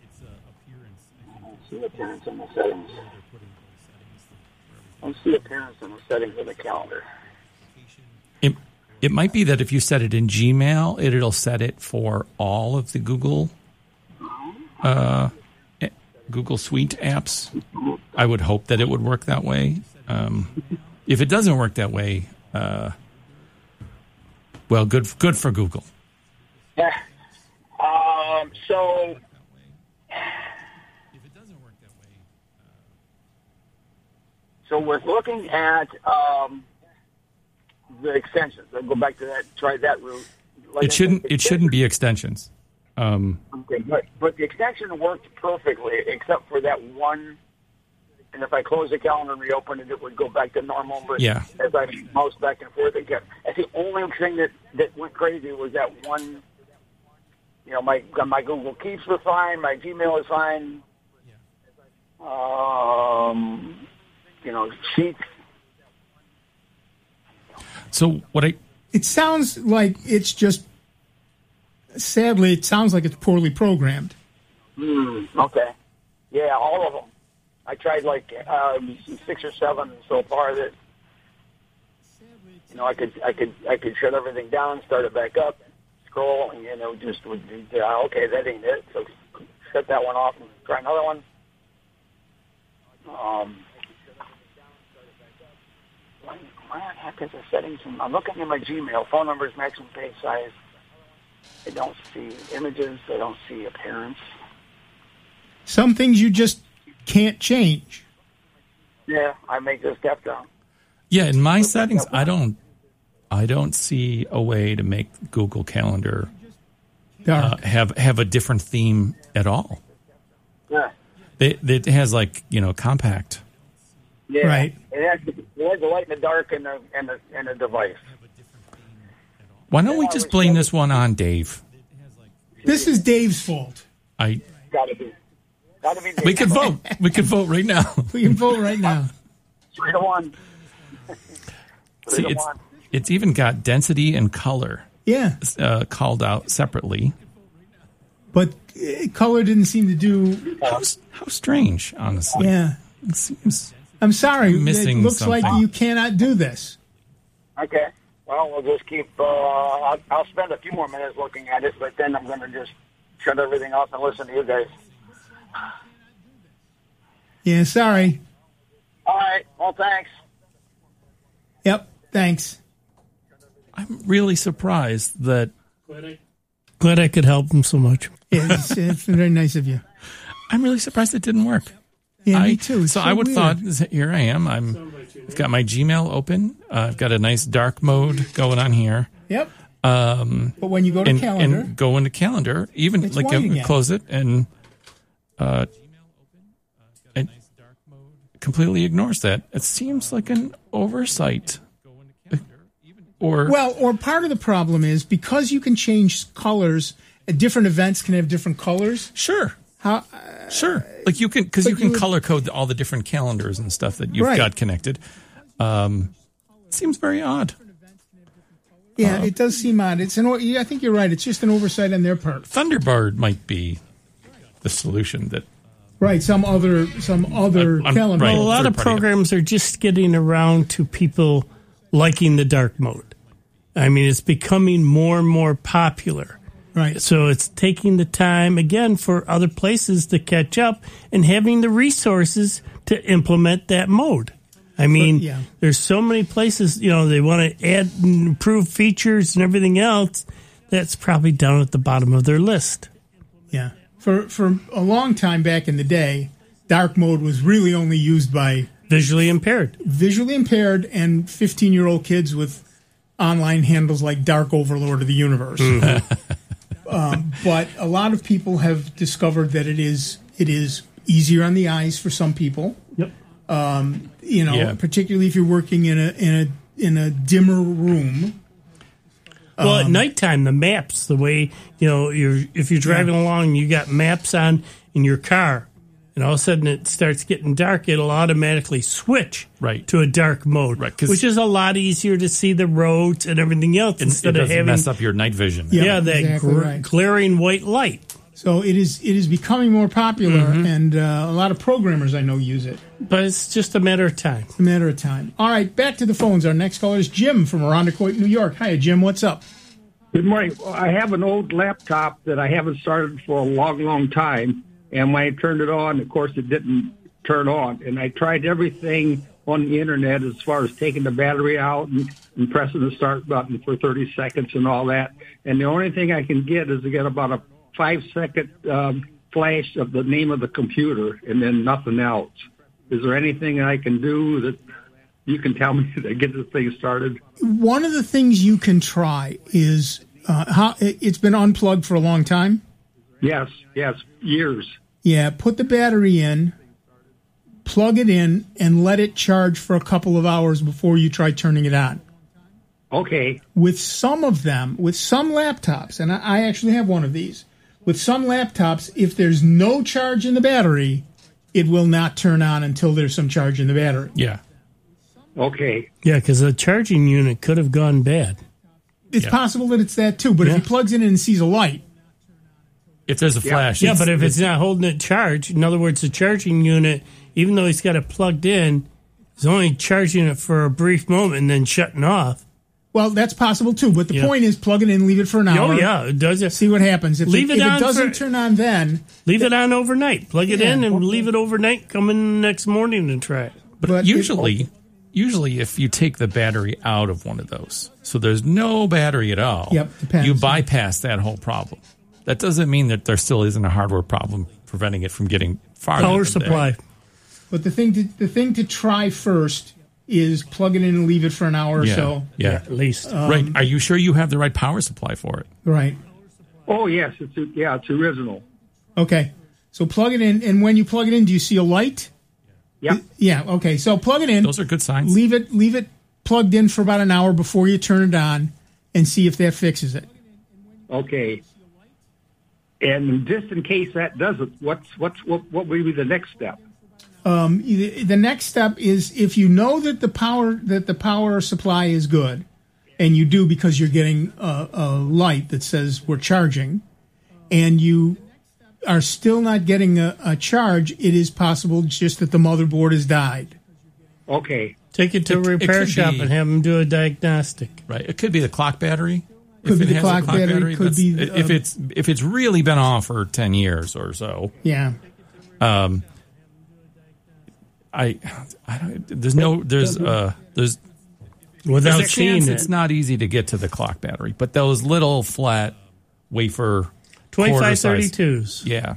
I don't see appearance in the settings. I don't see appearance in the settings of the calendar. It it might be that if you set it in Gmail, it, it'll set it for all of the Google uh, eh, Google Suite apps. I would hope that it would work that way. Um, if it doesn't work that way, uh, well, good good for Google. Yeah, So with looking at um, the extensions, I'll go back to that. Try that route. Like it shouldn't. It shouldn't be extensions. Um, okay, but but the extension worked perfectly, except for that one. And if I close the calendar and reopen it, it would go back to normal. But yeah. as I mouse back and forth, it kept. That's the only thing that, that went crazy was that one. You know, my my Google Keeps was fine, my Gmail is fine. Um, you know, Sheets. So what I. It sounds like it's just. Sadly, it sounds like it's poorly programmed. Hmm. Okay. Yeah, all of them. I tried like um, six or seven so far that you know I could I could I could shut everything down, start it back up, scroll, and you know just would uh, okay, that ain't it. So shut that one off and try another one. Um, why, why the heck is the settings? I'm looking at my Gmail. Phone numbers, maximum page size. I don't see images. I don't see appearance. Some things you just can't change. Yeah, I make this step down. Yeah, in my settings, I don't, I don't see a way to make Google Calendar uh, have have a different theme at all. Yeah, it, it has like you know compact. Yeah, right. It has, it has the light in the dark and the and the and the device. Why don't we just blame this one on Dave? This is Dave's fault. I gotta be. Gotta be Dave. We could vote. We could vote right now. We can vote right now. Three to one. See, it's it's even got density and color. Yeah, uh, called out separately. But uh, color didn't seem to do. How, how strange, honestly. Yeah, it seems. I'm sorry. Missing it looks something. like you cannot do this. Okay. Well, we'll just keep. Uh, I'll, I'll spend a few more minutes looking at it, but then I'm going to just shut everything off and listen to you guys. Yeah, sorry. All right. Well, thanks. Yep. Thanks. I'm really surprised that. Glad I, glad I could help him so much. Yeah, it's, it's very nice of you. I'm really surprised it didn't work. Yeah, I, me too. It's so, so I would weird. thought, here I am. I'm. I've got my Gmail open. Uh, I've got a nice dark mode going on here. Yep. Um, but when you go to and, calendar, and go into calendar, even it's like white uh, again. close it and uh, it completely ignores that. It seems like an oversight. Or well, or part of the problem is because you can change colors. At different events can have different colors. Sure. How? Uh, sure. Like you can because you but can you would- color code all the different calendars and stuff that you've Right. got connected. Um, it seems very odd. Yeah, it does seem odd. It's an. o- I think you're right. It's just an oversight on their part. Thunderbird might be the solution that. Right. Some other. Some other I'm- I'm- calendar. right. Well, a lot of Third party. programs are just getting around to people liking the dark mode. I mean, it's becoming more and more popular. Right. So it's taking the time, again, for other places to catch up and having the resources to implement that mode. I mean, yeah. there's so many places, you know, they want to add and improve features and everything else. That's probably down at the bottom of their list. Yeah. For for a long time back in the day, dark mode was really only used by Visually impaired. visually impaired and fifteen-year-old kids with online handles like Dark Overlord of the Universe. um, but a lot of people have discovered that it is it is easier on the eyes for some people. Yep. Um, you know, Yeah. particularly if you're working in a in a in a dimmer room. Well, Um, at nighttime, the maps, the way, you know, you're if you're driving along and you got maps on in your car, and all of a sudden it starts getting dark, it'll automatically switch Right. to a dark mode, Right, 'cause- which is a lot easier to see the roads and everything else It, instead it of doesn't having mess up your night vision. Yeah. yeah, that exactly gr- right. glaring white light. So it is it is becoming more popular, Mm-hmm. and uh, a lot of programmers I know use it. But it's just a matter of time. It's a matter of time. All right, back to the phones. Our next caller is Jim from Arundecoit, New York. Hi, Jim. What's up? Good morning. I have an old laptop that I haven't started for a long, long time. And when I turned it on, of course, it didn't turn on. And I tried everything on the Internet as far as taking the battery out and, and pressing the start button for thirty seconds and all that. And the only thing I can get is to get about a five-second um, flash of the name of the computer and then nothing else. is there anything I can do that you can tell me to get this thing started? One of the things you can try is uh, how it's been unplugged for a long time. Yes, yes, years. Yeah, put the battery in, plug it in, and let it charge for a couple of hours before you try turning it on. Okay. With some of them, with some laptops, and I, I actually have one of these, with some laptops, if there's no charge in the battery, it will not turn on until there's some charge in the battery. Yeah. Okay. Yeah, because the charging unit could have gone bad. It's Yeah. possible that it's that too, but Yeah. if he plugs in and sees a light, If there's a Yeah. flash. Yeah, it's- but if it's not holding it charged, in other words, the charging unit, even though he's got it plugged in, is only charging it for a brief moment and then shutting off. well, that's possible too. But the Yeah. point is, plug it in, leave it for an hour. Oh, yeah, it does it. See what happens. If, Leave it, it if on it doesn't for- turn on then, Leave it on overnight. Plug it Yeah, in and okay. leave it overnight. Come in the next morning and try it. But, But usually, usually if you take the battery out of one of those, so there's no battery at all, Yep, depends. you bypass that whole problem. That doesn't mean that there still isn't a hardware problem preventing it from getting farther. Power than supply. there. but the thing to the thing to try first is plug it in and leave it for an hour or Yeah, so. yeah. At least. right. Are you sure you have the right power supply for it? Right. Oh, yes, it's yeah, it's original. Okay. So plug it in, and when you plug it in, do you see a light? Yeah. Yeah. Okay. So plug it in. Those are good signs. Leave it leave it plugged in for about an hour before you turn it on, and see if that fixes it. Okay. And just in case that doesn't, what's what's what what would be the next step? Um, the, the next step is if you know that the power that the power supply is good, and you do because you're getting a, a light that says we're charging, and you are still not getting a, a charge, it is possible just that the motherboard has died. Okay. Take it to a It- it repair could shop be- and have them do a diagnostic. Right. It could be the clock battery. Could if be it the has clock a clock battery, battery, could that's- be, if uh, it's if it's really been off for ten years or so. Yeah. Um, I, I don't, there's no there's uh there's Without there's a seeing chance it. it's not easy to get to the clock battery, but those little flat wafer quarter twenty-five size- thirty-twos. yeah.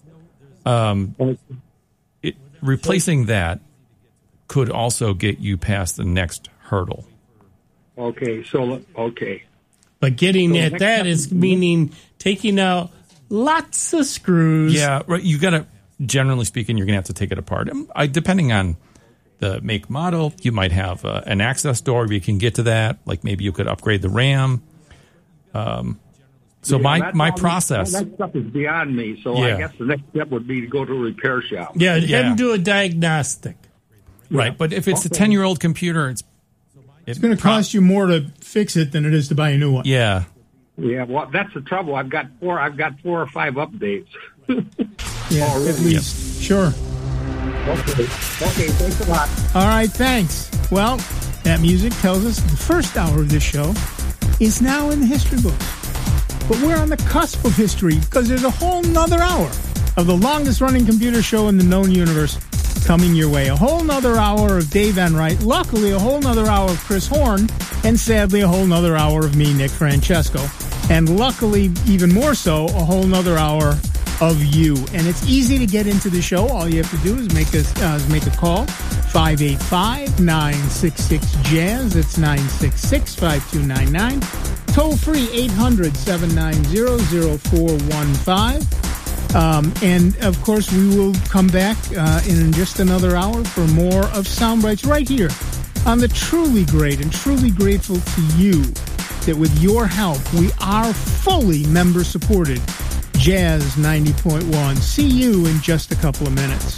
Um, it, replacing that could also get you past the next hurdle. Okay. So okay. But getting So at next that step- is meaning taking out lots of screws. Yeah, right. You got to. Generally speaking, you're going to have to take it apart. Um, I, depending on the make model, you might have uh, an access door where you can get to that. Like maybe you could upgrade the RAM. Um, so Yeah, my that's my all- process. all that stuff is beyond me. So Yeah. I guess the next step would be to go to a repair shop. Yeah, have Yeah. them do a diagnostic. Right, but if it's a Okay. ten-year-old computer, it's It's going to cost you more to fix it than it is to buy a new one. Yeah, Yeah. Well, that's the trouble. I've got four. I've got four or five updates. Yeah, Oh, at really? least. Sure. Okay. Okay. Thanks a lot. All right, thanks. Well, that music tells us the first hour of this show is now in the history books. But we're on the cusp of history because there's a whole nother hour of the longest running computer show in the known universe coming your way. A whole nother hour of Dave Enright. Luckily, a whole nother hour of Chris Horn. And sadly, a whole nother hour of me, Nick Francesco. And luckily, even more so, a whole nother hour of you. And it's easy to get into the show. All you have to do is make a, uh, is make a call. five eight five, nine six six, jazz. It's nine six six, five two nine nine. Toll free eight hundred, seven nine zero, zero four one five. Um, and, of course, we will come back uh, in just another hour for more of Soundbites right here on the truly great and truly grateful to you that with your help, we are fully member-supported Jazz ninety point one. See you in just a couple of minutes.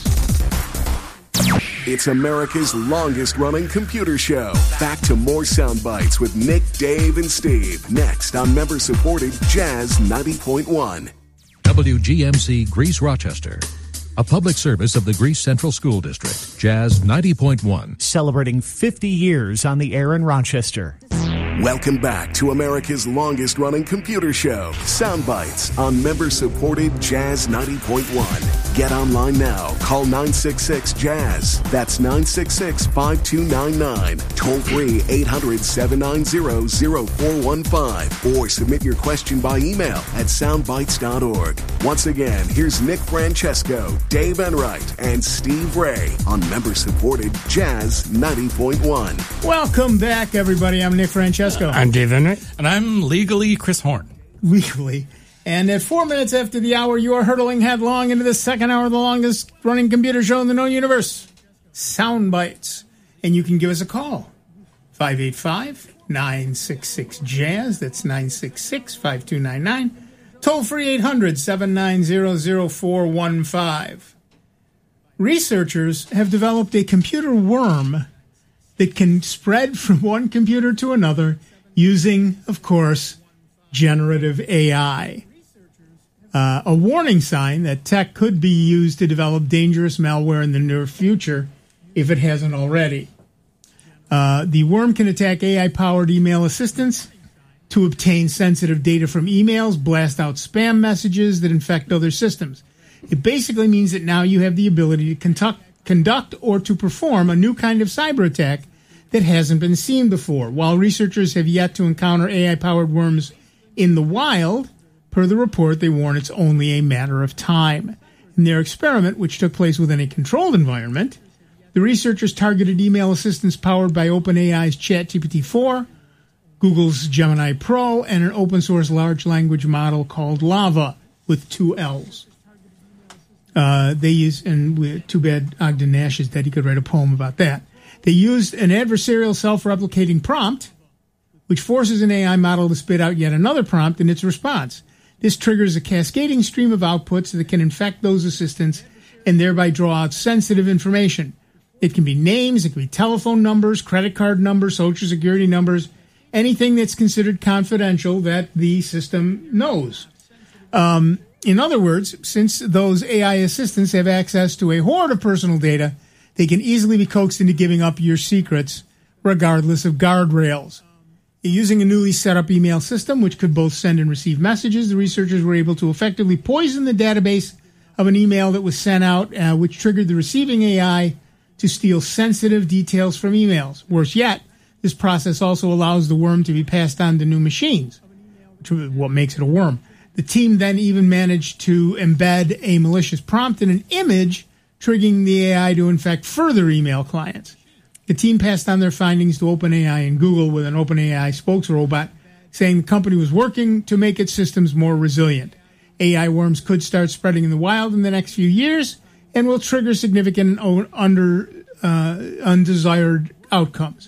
It's America's longest-running computer show. Back to more sound bites with Nick, Dave, and Steve. Next on member-supported Jazz ninety point one. W G M C Greece Rochester, a public service of the Greece Central School District. Jazz ninety point one. Celebrating fifty years on the air in Rochester. Welcome back to America's longest-running computer show, Soundbites, on member-supported Jazz ninety point one. Get online now. Call nine six six, jazz. That's nine six six, five two nine nine. Toll free eight hundred, seven nine zero, zero four one five. Or submit your question by email at soundbites dot org. Once again, here's Nick Francesco, Dave Enright, and Steve Ray on member-supported Jazz ninety point one. Welcome back, everybody. I'm Nick Francesco. I'm Dave Enright. And I'm legally Chris Horn. Legally. And at four minutes after the hour, you are hurtling headlong into the second hour of the longest running computer show in the known universe, Soundbites. And you can give us a call, five eight five, nine six six, jazz. That's nine six six, five two nine nine. Toll free eight hundred, seven nine zero, zero four one five. Researchers have developed a computer worm that can spread from one computer to another using, of course, generative A I. Uh, a warning sign that tech could be used to develop dangerous malware in the near future if it hasn't already. Uh, the worm can attack A I-powered email assistants to obtain sensitive data from emails, blast out spam messages that infect other systems. It basically means that now you have the ability to conduct, conduct or to perform a new kind of cyber attack that hasn't been seen before. While researchers have yet to encounter A I-powered worms in the wild, per the report, they warn it's only a matter of time. In their experiment, which took place within a controlled environment, the researchers targeted email assistants powered by OpenAI's ChatGPT four, Google's Gemini Pro, and an open-source large language model called Lava with two L's. Uh, they use, and we, too bad Ogden Nash is dead, he could write a poem about that. They used an adversarial self-replicating prompt, which forces an A I model to spit out yet another prompt in its response. This triggers a cascading stream of outputs that can infect those assistants and thereby draw out sensitive information. It can be names, it can be telephone numbers, credit card numbers, social security numbers, anything that's considered confidential that the system knows. Um, in other words, since those A I assistants have access to a horde of personal data, they can easily be coaxed into giving up your secrets regardless of guardrails. Using a newly set up email system, which could both send and receive messages, the researchers were able to effectively poison the database of an email that was sent out, uh, which triggered the receiving A I to steal sensitive details from emails. Worse yet, this process also allows the worm to be passed on to new machines, which is what makes it a worm. The team then even managed to embed a malicious prompt in an image, triggering the A I to infect further email clients. The team passed on their findings to OpenAI and Google, with an OpenAI spokesrobot saying the company was working to make its systems more resilient. A I worms could start spreading in the wild in the next few years and will trigger significant under, uh, undesired outcomes.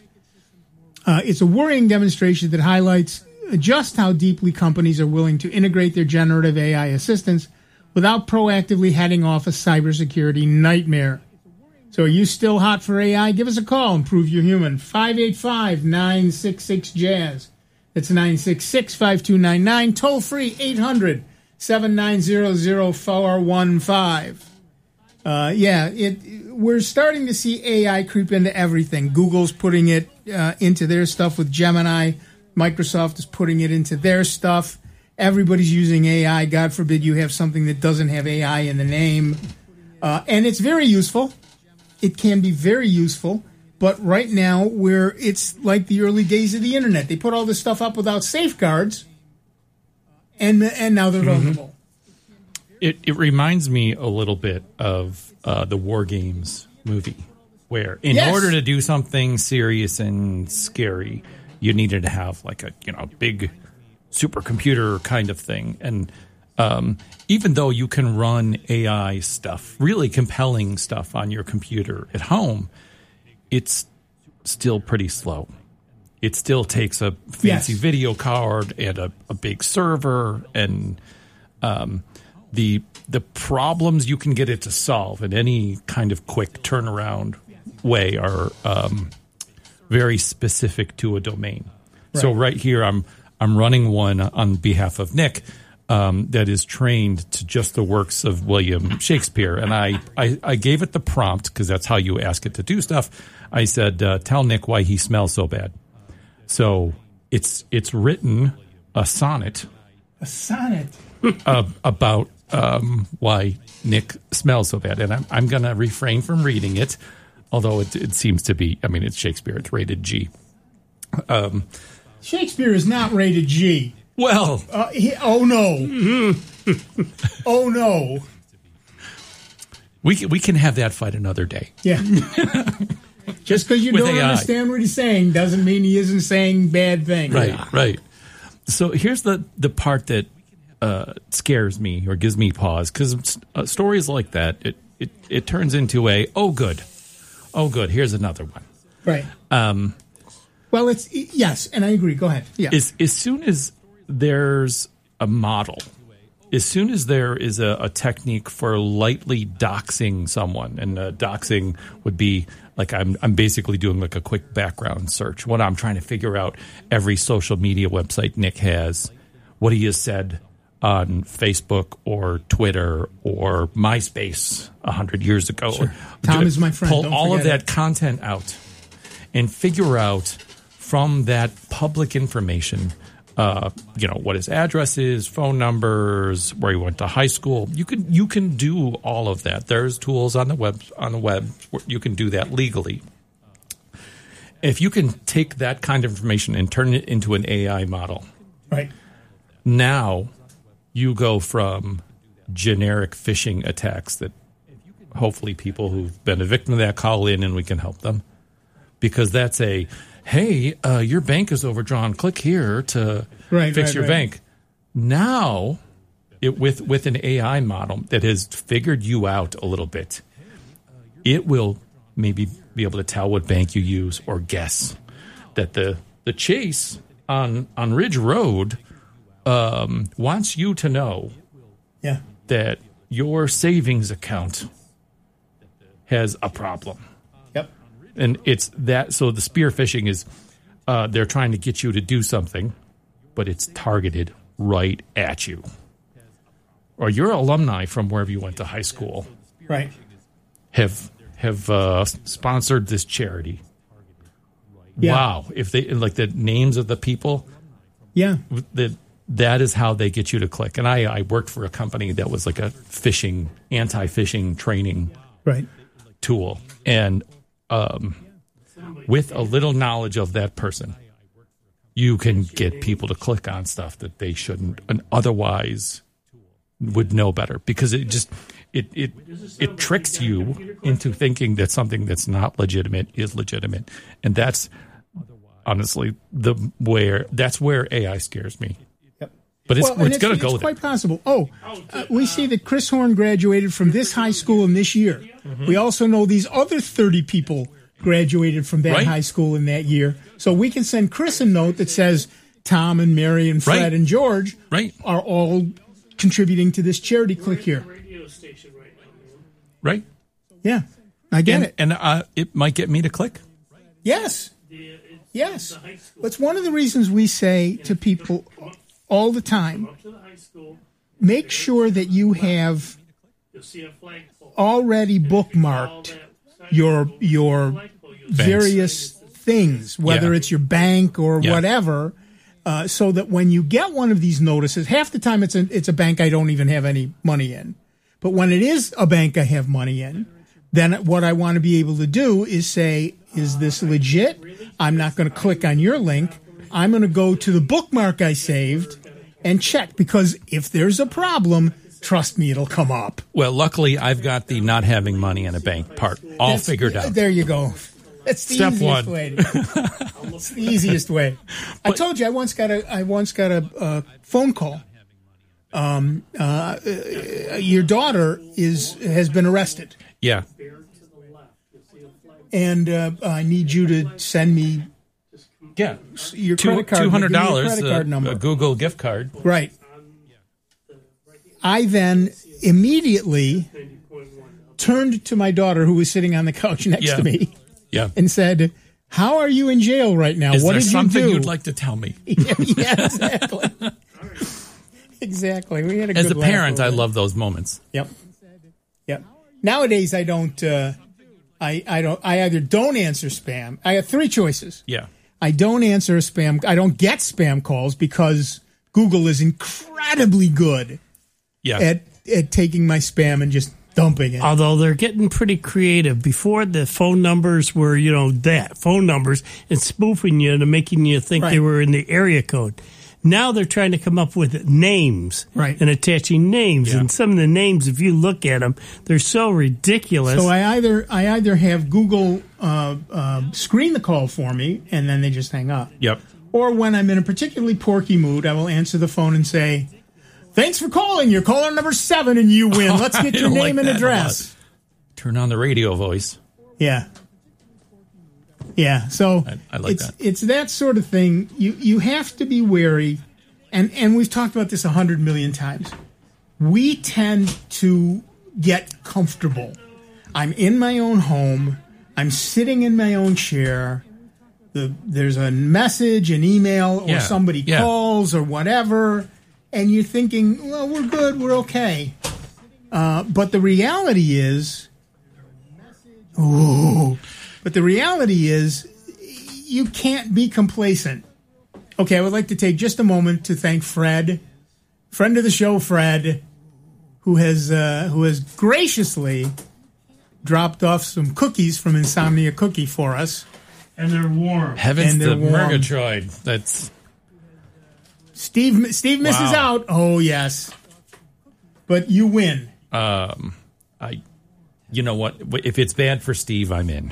Uh, it's a worrying demonstration that highlights just how deeply companies are willing to integrate their generative A I assistants without proactively heading off a cybersecurity nightmare. So are you still hot for A I? Give us a call and prove you're human. five eight five, nine six six, jazz. That's nine six six, five two nine nine. Toll free eight hundred, seven nine zero, zero four one five. Uh, yeah, it, we're starting to see A I creep into everything. Google's putting it uh, into their stuff with Gemini. Microsoft is putting it into their stuff. Everybody's using A I. God forbid you have something that doesn't have A I in the name. Uh, and it's very useful. It can be very useful, but right now we're it's like the early days of the internet. They put all this stuff up without safeguards, and and now they're vulnerable. Mm-hmm. It it reminds me a little bit of uh, the War Games movie, where in yes. order to do something serious and scary, you needed to have like a you know big supercomputer kind of thing, and Um, even though you can run A I stuff, really compelling stuff on your computer at home, it's still pretty slow. It still takes a fancy yes. video card and a, a big server, and um, the the problems you can get it to solve in any kind of quick turnaround way are um, very specific to a domain. Right. So right here, I'm I'm running one on behalf of Nick. Um, that is trained to just the works of William Shakespeare. And I, I, I gave it the prompt, because that's how you ask it to do stuff. I said, uh, tell Nick why he smells so bad. So it's it's written a sonnet. A sonnet uh, about um, why Nick smells so bad, and I'm I'm going to refrain from reading it, although it, it seems to be. I mean, it's Shakespeare. It's rated G. Um, Shakespeare is not rated G. Well, uh, he, oh no, oh no. We can, we can have that fight another day. Yeah. Just because you With don't A I. understand what he's saying doesn't mean he isn't saying bad things. Right, Yeah. right. So here's the, the part that uh, scares me or gives me pause, because uh, stories like that, it, it, it turns into a, oh, good. Oh, good. Here's another one. Right. Um, well, it's, yes, and I agree. Go ahead. Yeah. As, as soon as there's a model, as soon as there is a, a technique for lightly doxing someone, and uh, doxing would be like I'm I'm basically doing like a quick background search. What I'm trying to figure out every social media website Nick has, what he has said on Facebook or Twitter or MySpace a hundred years ago. Sure. Tom is my friend. Pull Don't all of forget that it. content out and figure out from that public information. Uh, you know, what his address is, phone numbers, where he went to high school. You can you can do all of that. There's tools on the web on the web where you can do that legally. If you can take that kind of information and turn it into an A I model, right? Now you go from generic phishing attacks that hopefully people who've been a victim of that call in and we can help them, because that's a hey, uh, your bank is overdrawn. Click here to right, fix right, your right. bank. Now, it, with with an A I model that has figured you out a little bit, it will maybe be able to tell what bank you use or guess that the the Chase on on Ridge Road um, wants you to know yeah. that your savings account has a problem. Yep. And it's that, so the spear phishing is uh, they're trying to get you to do something, but it's targeted right at you. Or your alumni from wherever you went to high school, right, have have uh, sponsored this charity. Yeah. Wow! If they like the names of the people, yeah, that that is how they get you to click. And I, I worked for a company that was like a phishing, anti-phishing training right tool, and um, with a little knowledge of that person, you can get people to click on stuff that they shouldn't, and otherwise would know better, because it just it it it tricks you into thinking that something that's not legitimate is legitimate, and that's honestly the where that's where A I scares me. Yep. But it's well, and it's, going to go it's there. quite possible. Oh, uh, we see that Chris Horn graduated from this high school in this year. Mm-hmm. We also know these other thirty people graduated from that Right. high school in that year. So we can send Chris a note that says Tom and Mary and Fred Right. and George Right. are all contributing to this charity. Click here. Right? Yeah, I get and, it. And uh, it might get me to click. Yes. Yes. That's one of the reasons we say to people all the time, make sure that you have already bookmarked your your various things, whether Yeah. it's your bank or Yeah. whatever, uh, so that when you get one of these notices, half the time it's a, it's a bank I don't even have any money in. But when it is a bank I have money in, then what I want to be able to do is say, is this legit? I'm not going to click on your link. I'm going to go to the bookmark I saved and check, because if there's a problem, trust me, it'll come up. Well, luckily, I've got the not having money in a bank part all That's- figured out. There you go. That's the Step easiest one. way. To, it's the easiest way. I told you I once got a I once got a, a phone call. Um, uh, uh, your daughter is has been arrested, Yeah. and uh, I need you to send me Yeah. your Two, credit card. two hundred give me your dollars, credit card a, number. a Google gift card. Right. I then immediately turned to my daughter, who was sitting on the couch next Yeah. to me, Yeah. and said, "How are you in jail right now? Is what there did something you do?" you'd like to tell me? yeah, yeah, exactly. Exactly. We had a As a good laugh parent, I over it. love those moments. Yep. Yep. Nowadays, I don't. Uh, I I don't. I either don't answer spam. I have three choices. Yeah. I don't answer a spam. I don't get spam calls because Google is incredibly good Yeah. at at taking my spam and just dumping it. Although they're getting pretty creative. Before, the phone numbers were, you know, that phone numbers and spoofing you and making you think Right. they were in the area code. Now they're trying to come up with names Right. and attaching names. Yeah. And some of the names, if you look at them, they're so ridiculous. So I either I either have Google uh, uh, screen the call for me, and then they just hang up. Yep. Or when I'm in a particularly porky mood, I will answer the phone and say, "Thanks for calling. You're caller number seven, and you win. Let's get I your don't name like and that a address." Turn on the radio voice. Yeah, yeah. So I- I like it's that. it's that sort of thing. You you have to be wary, and and we've talked about this a hundred million times. We tend to get comfortable. I'm in my own home. I'm sitting in my own chair. The, there's a message, an email, or Yeah, somebody yeah. calls or whatever, and you're thinking, well, we're good, we're okay. Uh, but the reality is, ooh, but the reality is, you can't be complacent. Okay, I would like to take just a moment to thank Fred, friend of the show, Fred, who has uh, who has graciously dropped off some cookies from Insomnia Cookie for us. and they're warm. Heavens And to they're warm. Murgatroyd. That's Steve Steve misses Wow. out. Oh yes, but you win. um, I. You know what? If it's bad for Steve, I'm in.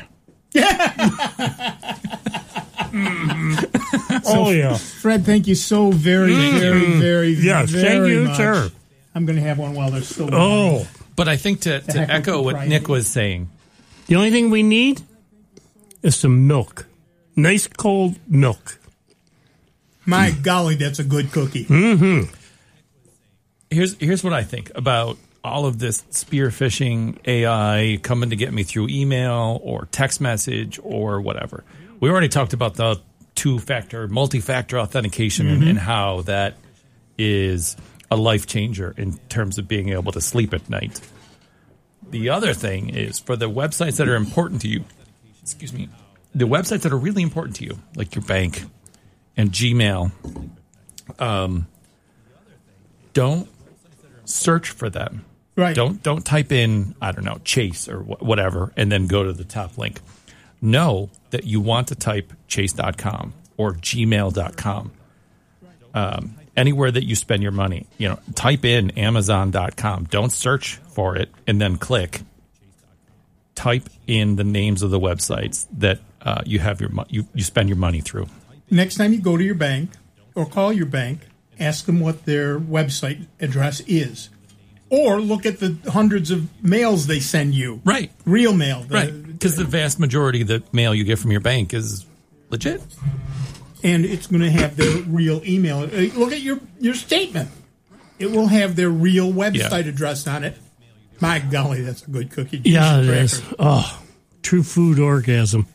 Oh, yeah. Fred, thank you so very, very, very, Yes, very thank you, much. sir. I'm going to have one while they're still. Oh. But I think to, to heck with echo what propriety. Nick was saying, The only thing we need is some milk. Nice cold milk. My golly, that's a good cookie. Mm-hmm. here's here's what I think about all of this spear phishing A I coming to get me through email or text message or whatever. We already talked about the two-factor, multi-factor authentication and, and how that is a life changer in terms of being able to sleep at night. The other thing is for the websites that are important to you, excuse me, the websites that are really important to you, like your bank and Gmail, um, don't search for them. Right. Don't don't type in, I don't know, Chase or wh- whatever, and then go to the top link. Know that you want to type chase dot com or gmail dot com. Um, anywhere that you spend your money, you know, type in amazon dot com. Don't search for it and then click. Type in the names of the websites that uh, you have your mo- you, you spend your money through. Next time you go to your bank or call your bank, ask them what their website address is. Or look at the hundreds of mails they send you. Right. Real mail. The- Right. Because the vast majority of the mail you get from your bank is legit. And it's going to have their real email. Uh, Look at your, your statement. It will have their real website Yeah. address on it. My golly, that's a good cookie. Yeah, it Cheese is. cracker. Oh, true food orgasm.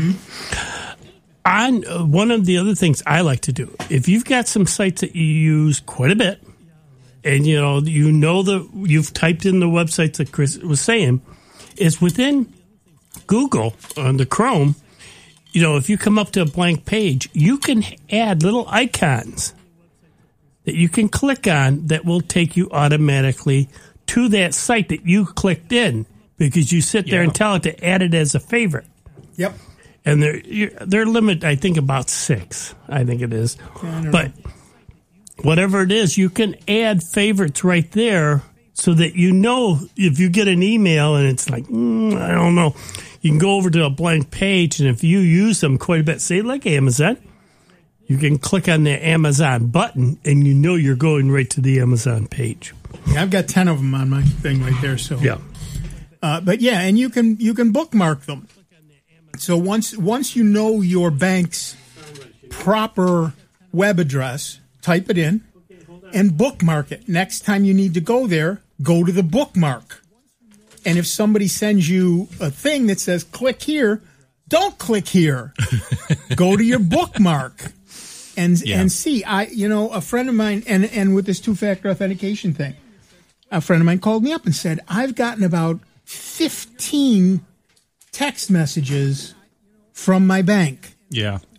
On uh, one of the other things I like to do, if you've got some sites that you use quite a bit, and you know you know the you've typed in the websites that Chris was saying, is within Google on the Chrome. You know, if you come up to a blank page, you can add little icons that you can click on that will take you automatically to that site that you clicked in, because you sit there Yeah. and tell it to add it as a favorite. Yep. And they're you're- they're limit, I think, about six. I think it is. But whatever it is, you can add favorites right there, so that you know if you get an email and it's like mm, I don't know, you can go over to a blank page, and if you use them quite a bit, say like Amazon, you can click on the Amazon button, and you know you're going right to the Amazon page. Yeah, I've got ten of them on my thing right there. So Yeah. Uh, but yeah, and you can you can bookmark them. So once once you know your bank's proper web address, type it in and bookmark it. Next time you need to go there, go to the bookmark. And if somebody sends you a thing that says click here, don't click here. Go to your bookmark and Yeah. and see. I you know, a friend of mine, and and with this two-factor authentication thing, a friend of mine called me up and said, I've gotten about fifteen text messages from my bank. Yeah.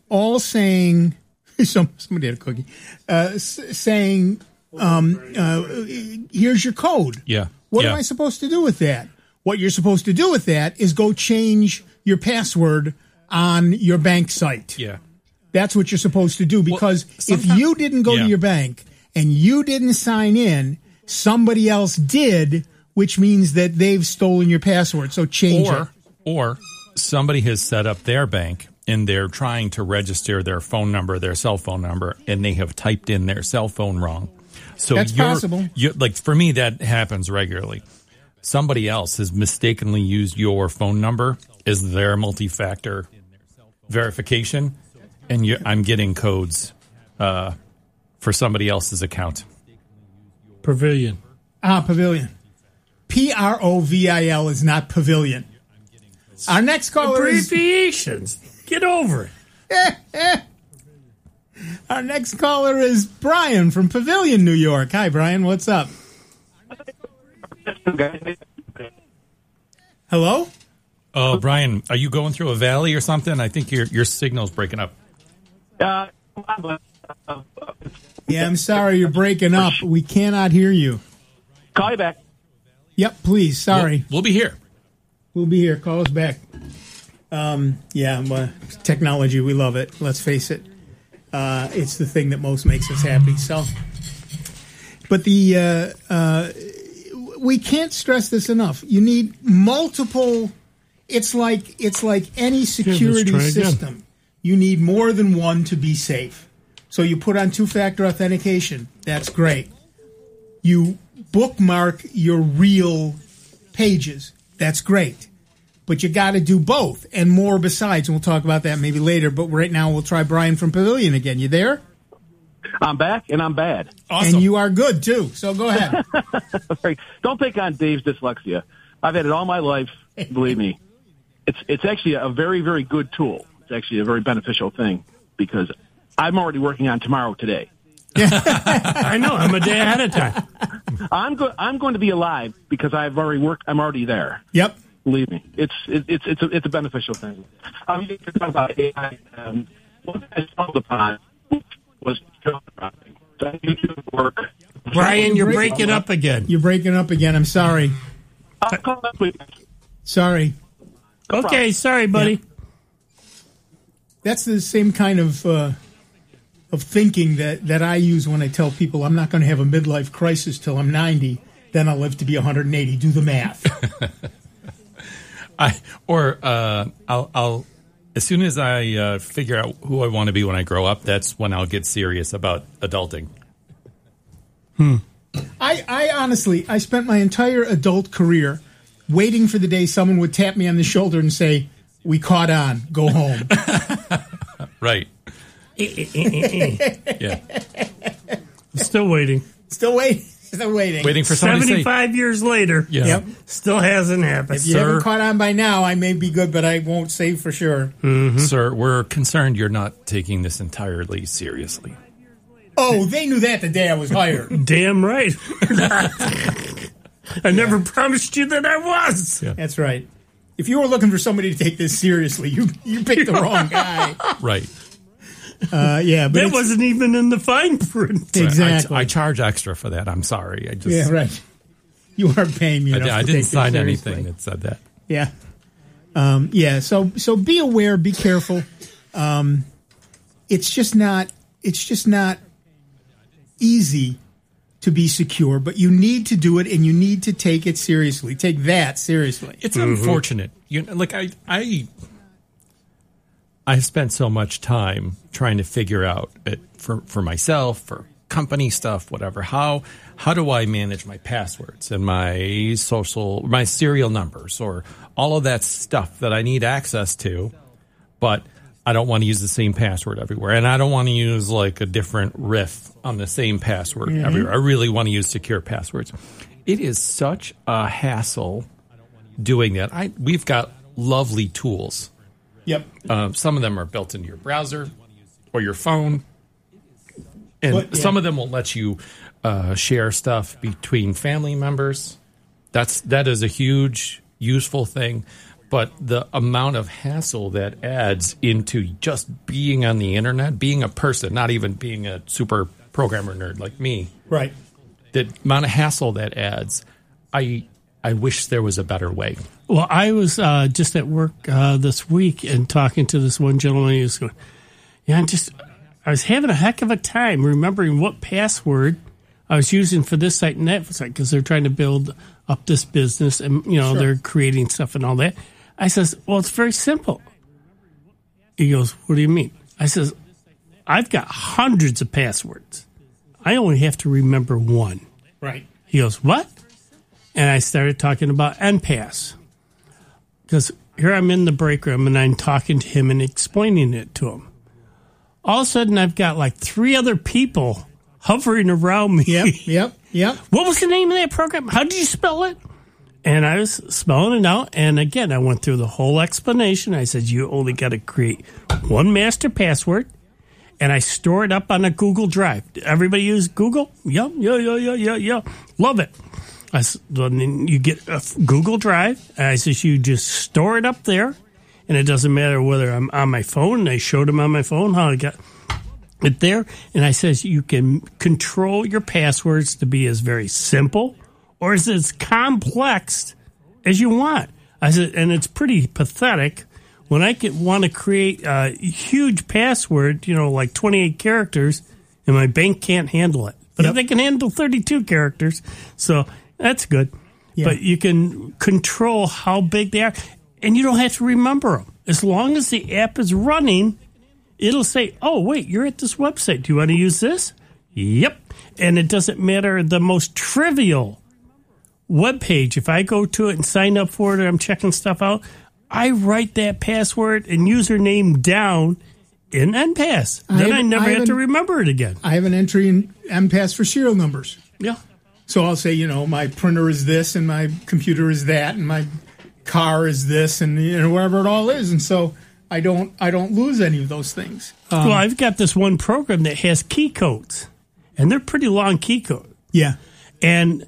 all saying, some, somebody had a cookie, uh, s- saying, um, uh, here's your code. Yeah. What yeah. am I supposed to do with that? What you're supposed to do with that is go change your password on your bank site. Yeah. That's what you're supposed to do, because well, if you didn't go yeah. to your bank and you didn't sign in, somebody else did, which means that they've stolen your password. So change or, it. Or somebody has set up their bank and they're trying to register their phone number, their cell phone number, and they have typed in their cell phone wrong. So That's you're, possible. You're, like for me, that happens regularly. Somebody else has mistakenly used your phone number as their multi-factor verification, and you're, I'm getting codes uh, for somebody else's account. Pavilion. Ah, Pavilion. P R O V I L is not Pavilion. Our next caller is... Abbreviations. Get over it. Our next caller is Brian from Pavilion, New York. Hi, Brian. What's up? Hello? Oh, Brian, are you going through a valley or something? I think your your signal's breaking up. Uh, Yeah, I'm sorry you're breaking up. We cannot hear you. Call you back. Yep, please. Sorry. We'll, we'll be here. We'll be here. Call us back. Um, yeah, well, technology, we love it. Let's face it. Uh, it's the thing that most makes us happy. So, but the uh, uh, we can't stress this enough. You need multiple. It's like it's like any security try again. system. You need more than one to be safe. So you put on two-factor authentication. That's great. You bookmark your real pages. That's great. But you got to do both and more besides. And we'll talk about that maybe later. But right now we'll try Brian from Pavilion again. You there? I'm back, and I'm bad. Awesome. And you are good, too. So go ahead. Don't pick on Dave's dyslexia. I've had it all my life. Believe me. It's it's actually a very, very good tool. It's actually a very beneficial thing because I'm already working on tomorrow today. I know. I'm a day ahead of time. I'm go- I'm going to be alive because I've already worked. I'm already there. Yep. Believe me, it's it, it's it's a, it's a beneficial thing. I mean, you're talking about A I. Um, what I stumbled upon was dropping. So YouTube work. Brian, you're breaking up again. You're breaking up again. I'm sorry. I'll call up with Sorry. Okay, sorry, buddy. That's the same kind of uh, of thinking that, that I use when I tell people I'm not going to have a midlife crisis till I'm ninety. Then I'll live to be one hundred eighty. Do the math. I or uh, I'll, I'll as soon as I uh, figure out who I want to be when I grow up, that's when I'll get serious about adulting. Hmm. I, I honestly, I spent my entire adult career waiting for the day someone would tap me on the shoulder and say, "We caught on. Go home." Right. Yeah. Still waiting. Still waiting. Still waiting. Waiting for somebody to say, seventy-five years later. Yeah. Yep. Still hasn't happened. If you haven't caught on by now, I may be good, but I won't say for sure. Mm-hmm. Sir, we're concerned you're not taking this entirely seriously. Oh, they knew that the day I was hired. Damn right. I never promised you that I was. Yeah. That's right. If you were looking for somebody to take this seriously, you you picked the wrong guy. Right. Uh, yeah, but That it's- wasn't even in the fine print. Exactly. I, I charge extra for that. I'm sorry. I just Yeah, right. You aren't paying me I, enough I to didn't take sign this anything seriously. that said that. Yeah. Um, yeah. So so be aware. Be careful. Um, it's just not. It's just not easy to be secure, but you need to do it, and you need to take it seriously. Take that seriously. It's unfortunate. You know, like I, I, I've spent so much time trying to figure out it for for myself, for company stuff, whatever. How how do I manage my passwords and my social, my serial numbers, or all of that stuff that I need access to, but I don't want to use the same password everywhere, and I don't want to use like a different riff on the same password Mm-hmm. everywhere. I really want to use secure passwords. It is such a hassle doing that. I we've got lovely tools. Yep. Um, some of them are built into your browser or your phone, and But, yeah. some of them will let you uh, share stuff between family members. That's that is a huge useful thing. But the amount of hassle that adds into just being on the internet, being a person, not even being a super programmer nerd like me. Right. The amount of hassle that adds, I I wish there was a better way. Well, I was uh, just at work uh, this week and talking to this one gentleman. He was going, yeah, I'm just, I was having a heck of a time remembering what password I was using for this site and that site because they're trying to build up this business and, you know, Sure. they're creating stuff and all that. I says, well, it's very simple. He goes, what do you mean? I says, I've got hundreds of passwords. I only have to remember one. Right. He goes, what? And I started talking about N pass. Because here I'm in the break room and I'm talking to him and explaining it to him. All of a sudden, I've got like three other people hovering around me. Yep, yep, yep. What was the name of that program? How did you spell it? And I was spelling it out. And again, I went through the whole explanation. I said, you only got to create one master password. And I store it up on a Google Drive. Everybody use Google? Yeah, yeah, yeah, yeah, yeah, yeah. Love it. I, then you get a Google Drive. And I said, you just store it up there. And it doesn't matter whether I'm on my phone. And I showed him on my phone how I got it there. And I says, you can control your passwords to be as very simple or as, as complex as you want. I said, and it's pretty pathetic. When I could want to create a huge password, you know, like twenty-eight characters, and my bank can't handle it. But Yep. if they can handle thirty-two characters, so that's good. Yeah. But you can control how big they are, and you don't have to remember them. As long as the app is running, it'll say, oh, wait, you're at this website. Do you want to use this? Yep. And it doesn't matter the most trivial web page. If I go to it and sign up for it or I'm checking stuff out, I write that password and username down in N pass. I Then have- I never I have have to an- remember it again. I have an entry in M pass for serial numbers. Yeah. So I'll say, you know, my printer is this and my computer is that and my car is this and you know, whatever it all is. And so I don't I don't lose any of those things. Um, well, I've got this one program that has key codes, and they're pretty long key codes. yeah. And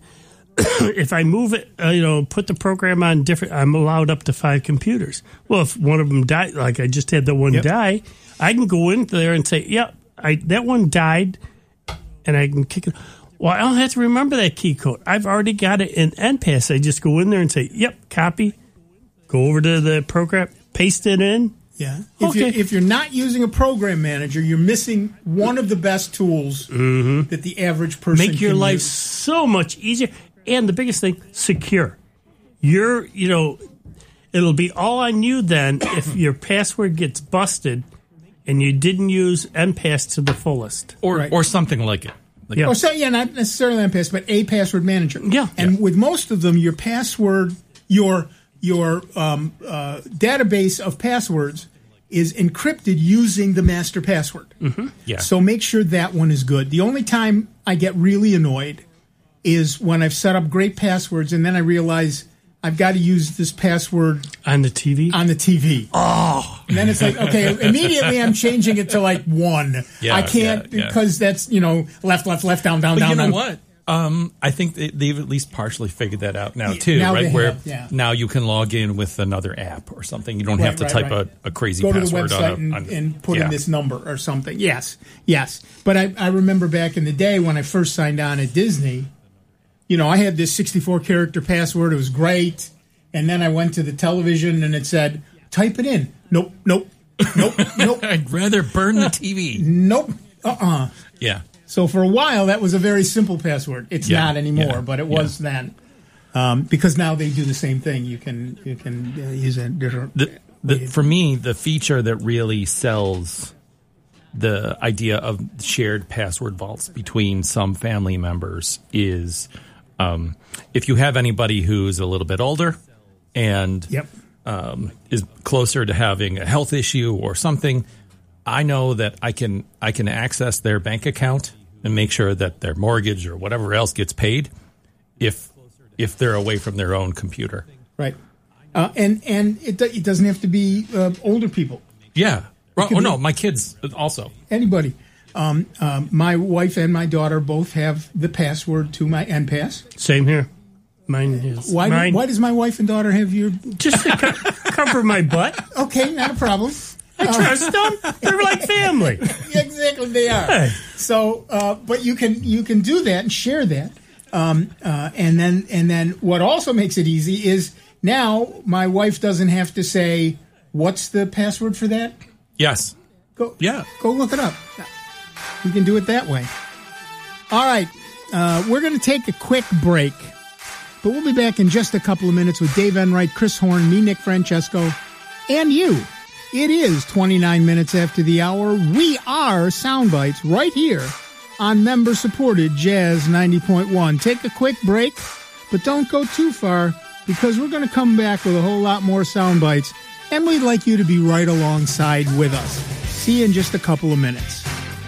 if I move it, uh, you know, put the program on different, I'm allowed up to five computers. Well, if one of them died, like I just had the one Yep. die, I can go in there and say, yeah, I, that one died, and I can kick it. Well, I don't have to remember that key code. I've already got it in N pass. I just go in there and say, yep, copy, go over to the program, paste it in. Yeah. If, Okay. you're, if you're not using a program manager, you're missing one of the best tools that the average person Make your can life use. so much easier. And the biggest thing, secure. You're, you know, it'll be all on you then if your password gets busted and you didn't use N pass to the fullest. Or Right. or something like it. Like, Yeah. Or so, yeah, not necessarily M pass, but a password manager. Yeah. And Yeah. with most of them, your password, your your um, uh, database of passwords is encrypted using the master password. Yeah. So make sure that one is good. The only time I get really annoyed is when I've set up great passwords and then I realize I've got to use this password On the T V? on the T V. Oh. And then it's like, okay, immediately I'm changing it to like one. Yeah, I can't yeah, yeah. because that's, you know, left, left, left, down, down, But down. you know down. what? Um, I think they, they've at least partially figured that out now too, now right? they Where have, yeah. now you can log in with another app or something. You don't Right, have to right, type right. a, a crazy Go to the password website on a, and, on, and put yeah. in this number or something. Yes, yes. But I, I remember back in the day when I first signed on at Disney, you know, I had this sixty-four character password. It was great. And then I went to the television and it said, type it in. Nope, nope, nope, nope, I'd rather burn the T V. nope, uh-uh. Yeah. So for a while, that was a very simple password. It's Yeah, not anymore, yeah, but it yeah. was then. Um, because now they do the same thing. You can you can uh, use a different. The, the, for me, the feature that really sells the idea of shared password vaults between some family members is um, if you have anybody who's a little bit older and Yep. um, is closer to having a health issue or something, I know that I can I can access their bank account and make sure that their mortgage or whatever else gets paid if if they're away from their own computer. Right. Uh, and and it, do- it doesn't have to be uh, older people. Yeah. Oh, could no, be- my kids also. Anybody. Um, um, my wife and my daughter both have the password to my N pass. Same here. Mine is. Why, Mine, why does my wife and daughter have your... just to co- cover my butt. Okay, not a problem. I trust them. They're like family. Exactly, they are. Hey. So, uh, but you can you can do that and share that, um, uh, and then and then what also makes it easy is now my wife doesn't have to say what's the password for that. Yes. Go Yeah. Go look it up. You can do it that way. All right, uh, we're going to take a quick break, but we'll be back in just a couple of minutes with Dave Enright, Chris Horn, me, Nick Francesco, and you. It is twenty-nine minutes after the hour. We are Soundbites right here on member-supported Jazz ninety point one. Take a quick break, but don't go too far because we're going to come back with a whole lot more Soundbites, and we'd like you to be right alongside with us. See you in just a couple of minutes.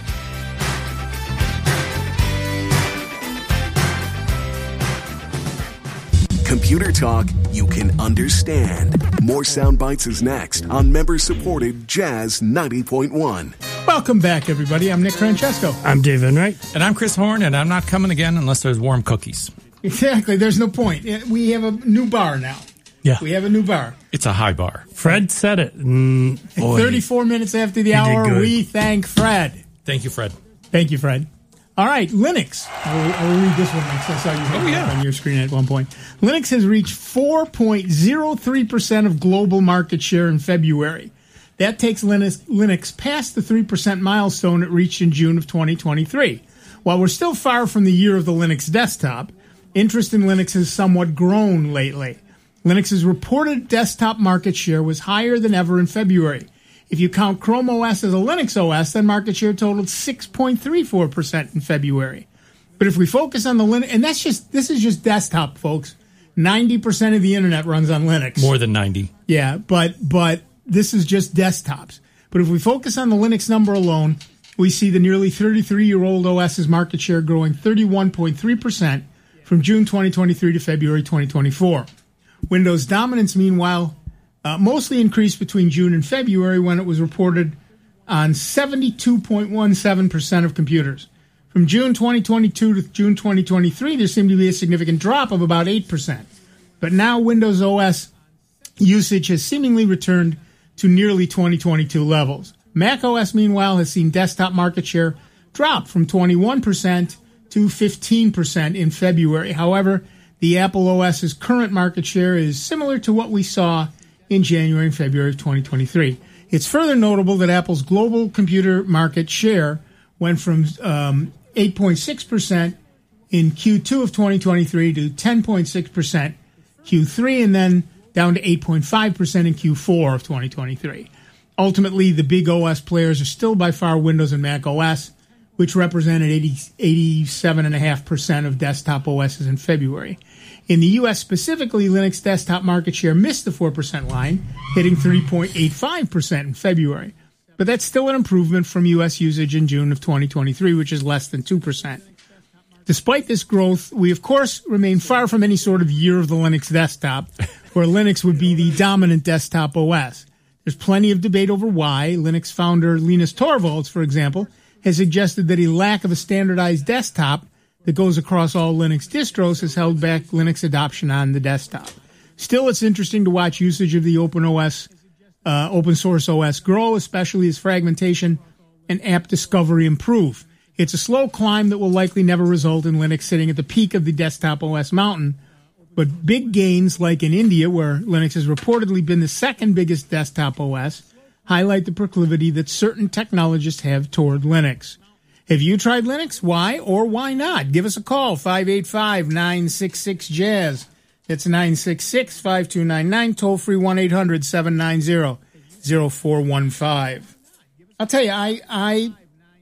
Computer talk you can understand. More Soundbites is next on member-supported Jazz ninety point one. Welcome back, everybody. I'm Nick Francesco. I'm Dave Enright. And I'm Chris Horn, and I'm not coming again unless there's warm cookies. Exactly. There's no point. We have a new bar now. Yeah. We have a new bar. It's a high bar. Fred said it. Mm, boy. thirty-four minutes after the He did hour, good. we thank Fred. Thank you, Fred. Thank you, Fred. All right, Linux. I'll, I'll read this one next. I saw you Oh, yeah. on your screen at one point. Linux has reached four point zero three percent of global market share in February. That takes Linux, Linux past the three percent milestone it reached in June of twenty twenty-three. While we're still far from the year of the Linux desktop, interest in Linux has somewhat grown lately. Linux's reported desktop market share was higher than ever in February. If you count Chrome O S as a Linux O S, then market share totaled six point three four percent in February. But if we focus on the Linux, and that's just, this is just desktop, folks. ninety percent of the internet runs on Linux. More than ninety. Yeah, but but this is just desktops. But if we focus on the Linux number alone, we see the nearly thirty-three-year-old OS's market share growing thirty-one point three percent from June twenty twenty-three to February twenty twenty-four. Windows dominance, meanwhile, uh, mostly increased between June and February when it was reported on seventy-two point one seven percent of computers. From June twenty twenty-two to June twenty twenty-three, there seemed to be a significant drop of about eight percent. But now Windows O S usage has seemingly returned to nearly twenty twenty-two levels. Mac O S, meanwhile, has seen desktop market share drop from twenty-one percent to fifteen percent in February. However, the Apple OS's current market share is similar to what we saw in January and February of twenty twenty-three. It's further notable that Apple's global computer market share went from um, eight point six percent in Q two of twenty twenty-three to ten point six percent Q three, and then down to eight point five percent in Q four of twenty twenty-three. Ultimately, the big O S players are still by far Windows and Mac O S, which represented eighty, eighty-seven point five percent of desktop O Ss in February. In the U S specifically, Linux desktop market share missed the four percent line, hitting three point eight five percent in February. But that's still an improvement from U S usage in June of twenty twenty-three, which is less than two percent. Despite this growth, we of course remain far from any sort of year of the Linux desktop, where Linux would be the dominant desktop O S. There's plenty of debate over why. Linux founder Linus Torvalds, for example, has suggested that a lack of a standardized desktop that goes across all Linux distros has held back Linux adoption on the desktop. Still, it's interesting to watch usage of the open O S, uh, open source O S grow, especially as fragmentation and app discovery improve. It's a slow climb that will likely never result in Linux sitting at the peak of the desktop O S mountain, but big gains like in India, where Linux has reportedly been the second biggest desktop O S, highlight the proclivity that certain technologists have toward Linux. Have you tried Linux? Why or why not? Give us a call, five eight five, nine six six, jazz. That's nine six six, five two nine nine, toll free one eight hundred, seven nine zero, zero four one five. I'll tell you, I, I,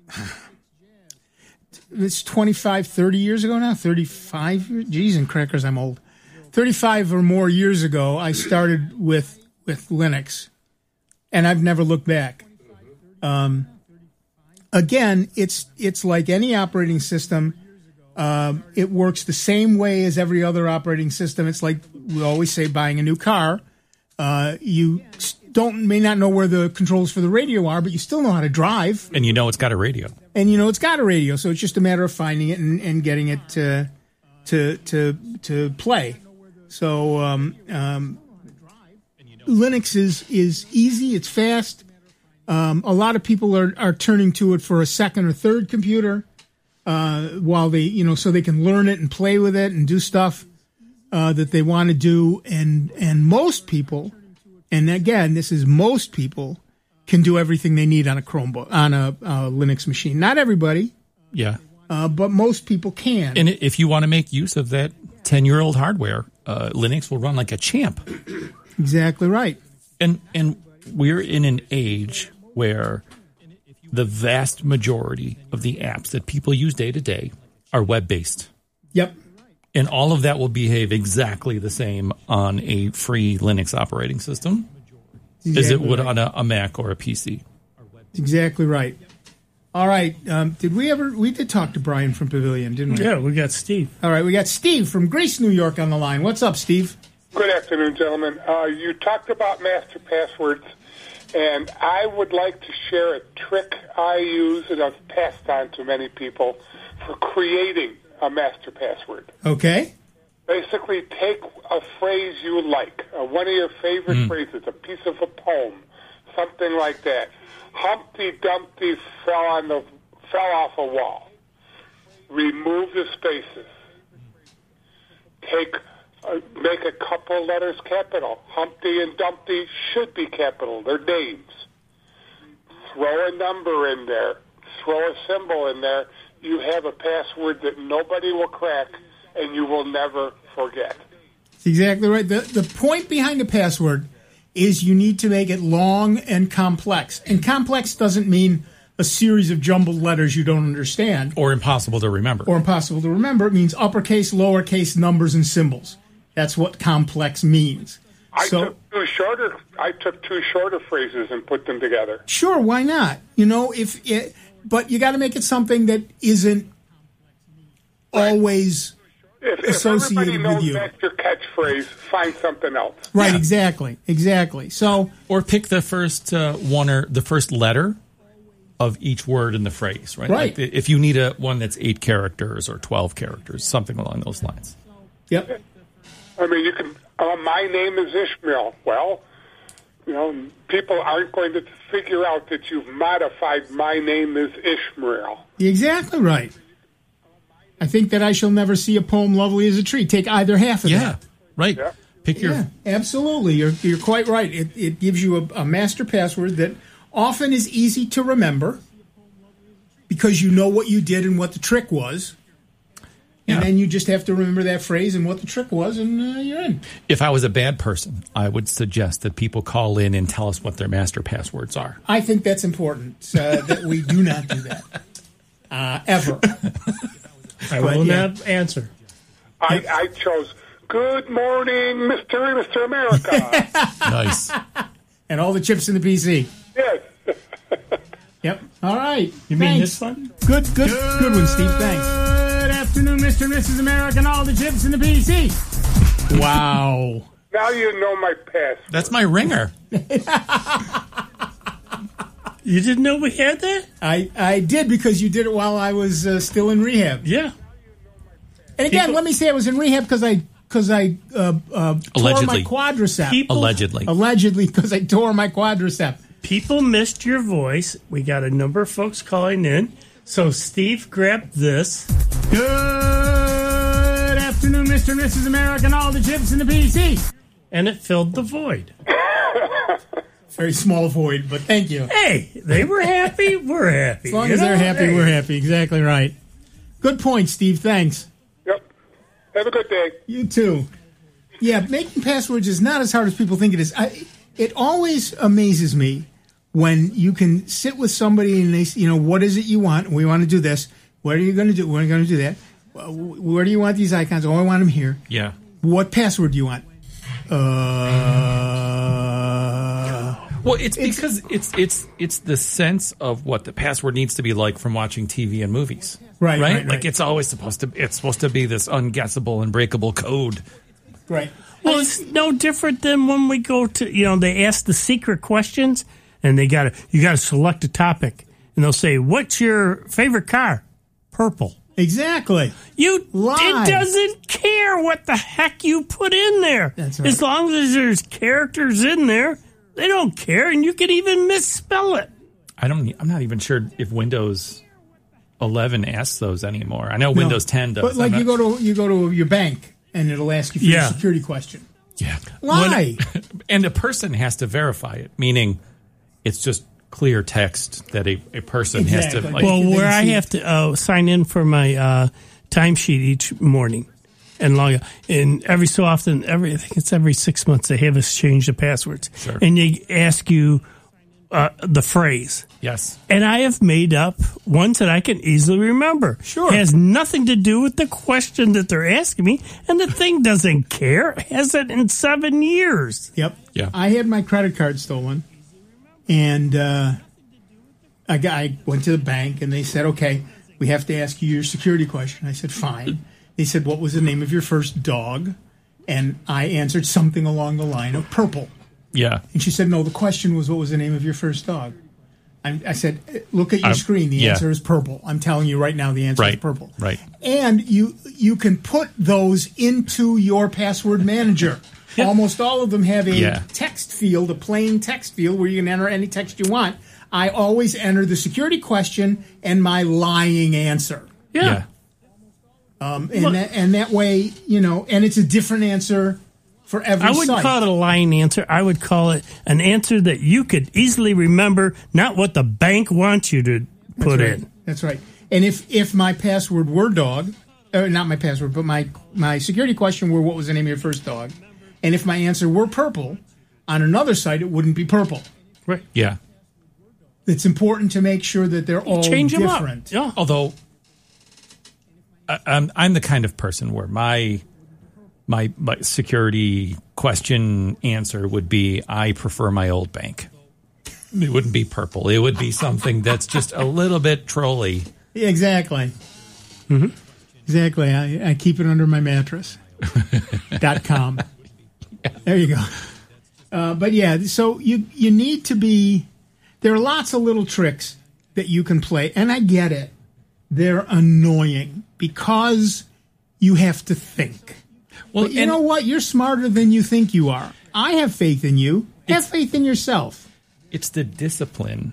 it's twenty-five, thirty years ago now, thirty-five years, geez, and crackers, I'm old. thirty-five or more years ago, I started with, with Linux, and I've never looked back. Um, Again, it's it's like any operating system. Um, it works the same way as every other operating system. It's like we always say, buying a new car. Uh, you don't may not know where the controls for the radio are, but you still know how to drive. And you know it's got a radio. And you know it's got a radio, so it's just a matter of finding it and, and getting it to to to to play. So um, um, Linux is is easy. It's fast. Um, a lot of people are, are turning to it for a second or third computer uh, while they, you know, so they can learn it and play with it and do stuff uh, that they want to do. And and most people, and again, this is most people, can do everything they need on a Chromebook, on a, a Linux machine. Not everybody, Yeah. uh, but most people can. And if you want to make use of that ten-year-old hardware, uh, Linux will run like a champ. Exactly right. And and we're in an age where the vast majority of the apps that people use day to day are web-based. Yep. And all of that will behave exactly the same on a free Linux operating system Exactly as it would right. on a, a Mac or a P C. Exactly right. All right. Um, did we ever? We did talk to Brian from Pavilion, didn't we? Yeah, we got Steve. All right. We got Steve from Greece, New York, on the line. What's up, Steve? Good afternoon, gentlemen. Uh, you talked about master passwords, and I would like to share a trick I use and I've passed on to many people for creating a master password. Okay. Basically, take a phrase you like, uh, one of your favorite Mm. phrases, a piece of a poem, something like that. Humpty Dumpty fell on the fell off a wall. Remove the spaces. Take uh, make a couple letters capital. Humpty and Dumpty should be capital. They're names. Throw a number in there. Throw a symbol in there. You have a password that nobody will crack, and you will never forget. That's exactly right. The the point behind a password is you need to make it long and complex. And complex doesn't mean a series of jumbled letters you don't understand Or impossible to remember. or impossible to remember. It means uppercase, lowercase, numbers, and symbols. That's what complex means. I So took two shorter. I took two shorter phrases and put them together. sure, why not? You know, if it, but you got to make it something that isn't always If, if associated everybody knows with you. that's your catchphrase, find something else. Right, Yeah. exactly, exactly. So Or pick the first uh, one or the first letter of each word in the phrase, right? Right. Like the- if you need a one that's eight characters or twelve characters, something along those lines. yep. I mean, you can. Uh, my name is Ishmael. Well, you know, people aren't going to figure out that you've modified my name is Ishmael. Exactly right. I think that I shall never see a poem lovely as a tree. Take either half of Yeah, that. right. Yeah. Pick your Yeah, absolutely. You're you're quite right. It it gives you a, a master password that often is easy to remember because you know what you did and what the trick was. Yeah. And then you just have to remember that phrase and what the trick was, and uh, you're in. If I was a bad person, I would suggest that people call in and tell us what their master passwords are. I think that's important uh, that we do not do that uh, ever. I But, will yeah. not answer. I, I chose Good Morning, Mister and Mister America. Nice. And all the chips in the P C. Yes. Yep. All right. You mean Thanks. this one? Good, good, good one, Steve. Thanks. Good afternoon, Mister and Missus America, and all the chips in the P C. Wow. Now you know my past. That's my ringer. You didn't know we had that? I, I did because you did it while I was uh, still in rehab. Yeah. And again, People- let me say I was in rehab because I because I uh, uh, tore my Allegedly. quadricep. People- Allegedly. Allegedly, because I tore my quadricep. People missed your voice. We got a number of folks calling in. So Steve grabbed this. Good afternoon, Mister and Missus America, and all the chips in the P C. And it filled the void. Very small void, but thank you. Hey, they were happy. We're happy. As long you as they're know? happy, Hey. we're happy. Exactly right. Good point, Steve. Thanks. Yep. Have a good day. You too. Yeah, making passwords is not as hard as people think it is. I, it always amazes me when you can sit with somebody and they, say, you know, what is it you want? We want to do this. What are you going to do? We're going to do that. Where do you want these icons? Oh, I want them here. Yeah. What password do you want? Uh, Well, it's because it's it's it's the sense of what the password needs to be like from watching T V and movies. Right, Right? right, Like right. it's always supposed to it's supposed to be this unguessable and breakable code. right. Well, it's no different than when we go to, you know, they ask the secret questions and they got to, you got to select a topic and they'll say, what's your favorite car? Purple. Exactly. You Lie. It doesn't care what the heck you put in there. That's right. As long as there's characters in there, they don't care, and you can even misspell it. I don't. I'm not even sure if Windows eleven asks those anymore. I know No. Windows ten does. But like I'm you not- go to you go to your bank and it'll ask you for Yeah. your security question. Yeah. Lie. When- and a person has to verify it, meaning it's just clear text that a, a person has Exactly. to like. Well, They where I see- have to uh, sign in for my uh, timesheet each morning and log in. And every so often, every I think it's every six months, they have us change the passwords. Sure. And they ask you uh, the phrase. Yes. And I have made up ones that I can easily remember. Sure. It has nothing to do with the question that they're asking me, and the thing doesn't care. It hasn't in seven years. Yep. Yeah. I had my credit card stolen, and uh, a guy went to the bank, and they said, "Okay, we have to ask you your security question." I said, "Fine." They said, "What was the name of your first dog?" And I answered something along the line of Purple. Yeah. And she said, "No, the question was, what was the name of your first dog?" I, I said, "Look at your Um, screen. The yeah. answer is Purple. I'm telling you right now, the answer is Right. Purple." Right. And you you can put those into your password manager. Almost all of them have a Yeah. text field, a plain text field where you can enter any text you want. I always enter the security question and my lying answer. Yeah. Yeah. Um, and, that, and that way, you know, and it's a different answer for every I wouldn't site. call it a lying answer. I would call it an answer that you could easily remember, not what the bank wants you to put That's right. in. That's right. And if, if my password were dog, uh, not my password, but my my security question were, what was the name of your first dog? And if my answer were Purple, on another site it wouldn't be Purple. Right. Yeah. It's important to make sure that they're all Change them up. different. Yeah. Although I, I'm I'm the kind of person where my my my security question answer would be I prefer my old bank. It wouldn't be Purple. It would be something that's just a little bit trolly. Yeah, exactly. Mm-hmm. Exactly. I, I keep it under my mattress. Dot com. There you go. Uh, but yeah, so you you need to be. There are lots of little tricks that you can play, and I get it. They're annoying because you have to think. Well, But you and- know what? You're smarter than you think you are. I have faith in you. Have It's- faith in yourself. It's the discipline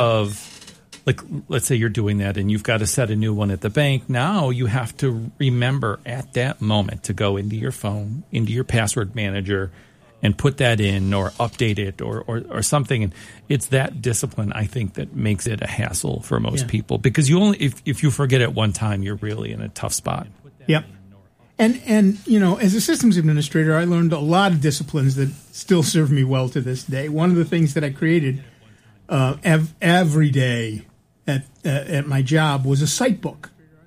of, like, let's say you're doing that and you've got to set a new one at the bank. Now you have to remember at that moment to go into your phone, into your password manager, and put that in or update it or, or, or something. And it's that discipline, I think, that makes it a hassle for most Yeah. people. Because you only if, if you forget it one time, you're really in a tough spot. Yep. And and you know, as a systems administrator, I learned a lot of disciplines that still serve me well to this day. One of the things that I created uh, ev- every day at uh, at my job was a site book.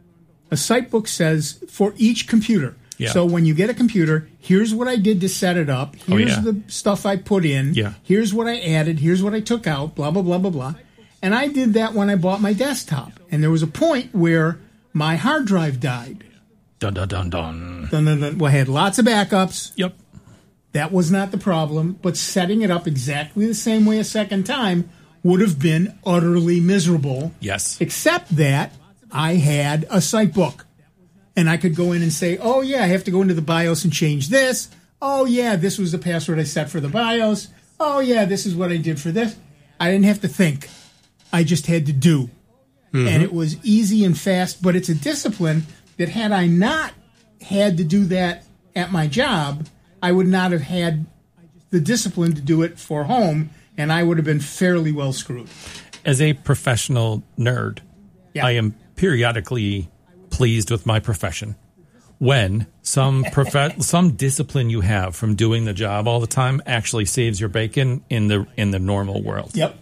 A site book says for each computer. Yeah. So when you get a computer, here's what I did to set it up. Oh, Here's yeah. the stuff I put in. Yeah. Here's what I added. Here's what I took out. Blah blah blah blah blah. And I did that when I bought my desktop. And there was a point where my hard drive died. Dun dun dun dun. Dun, dun, dun. Well, I had lots of backups. Yep. That was not the problem. But setting it up exactly the same way a second time would have been utterly miserable. Yes. Except that I had a site book. And I could go in and say, oh, yeah, I have to go into the BIOS and change this. Oh, yeah, this was the password I set for the BIOS. Oh, yeah, this is what I did for this. I didn't have to think. I just had to do. Mm-hmm. And it was easy and fast, but it's a discipline that had I not had to do that at my job, I would not have had the discipline to do it for home, and I would have been fairly well screwed. As a professional nerd, Yeah. I am periodically pleased with my profession when some prof- some discipline you have from doing the job all the time actually saves your bacon in the in the normal world. Yep.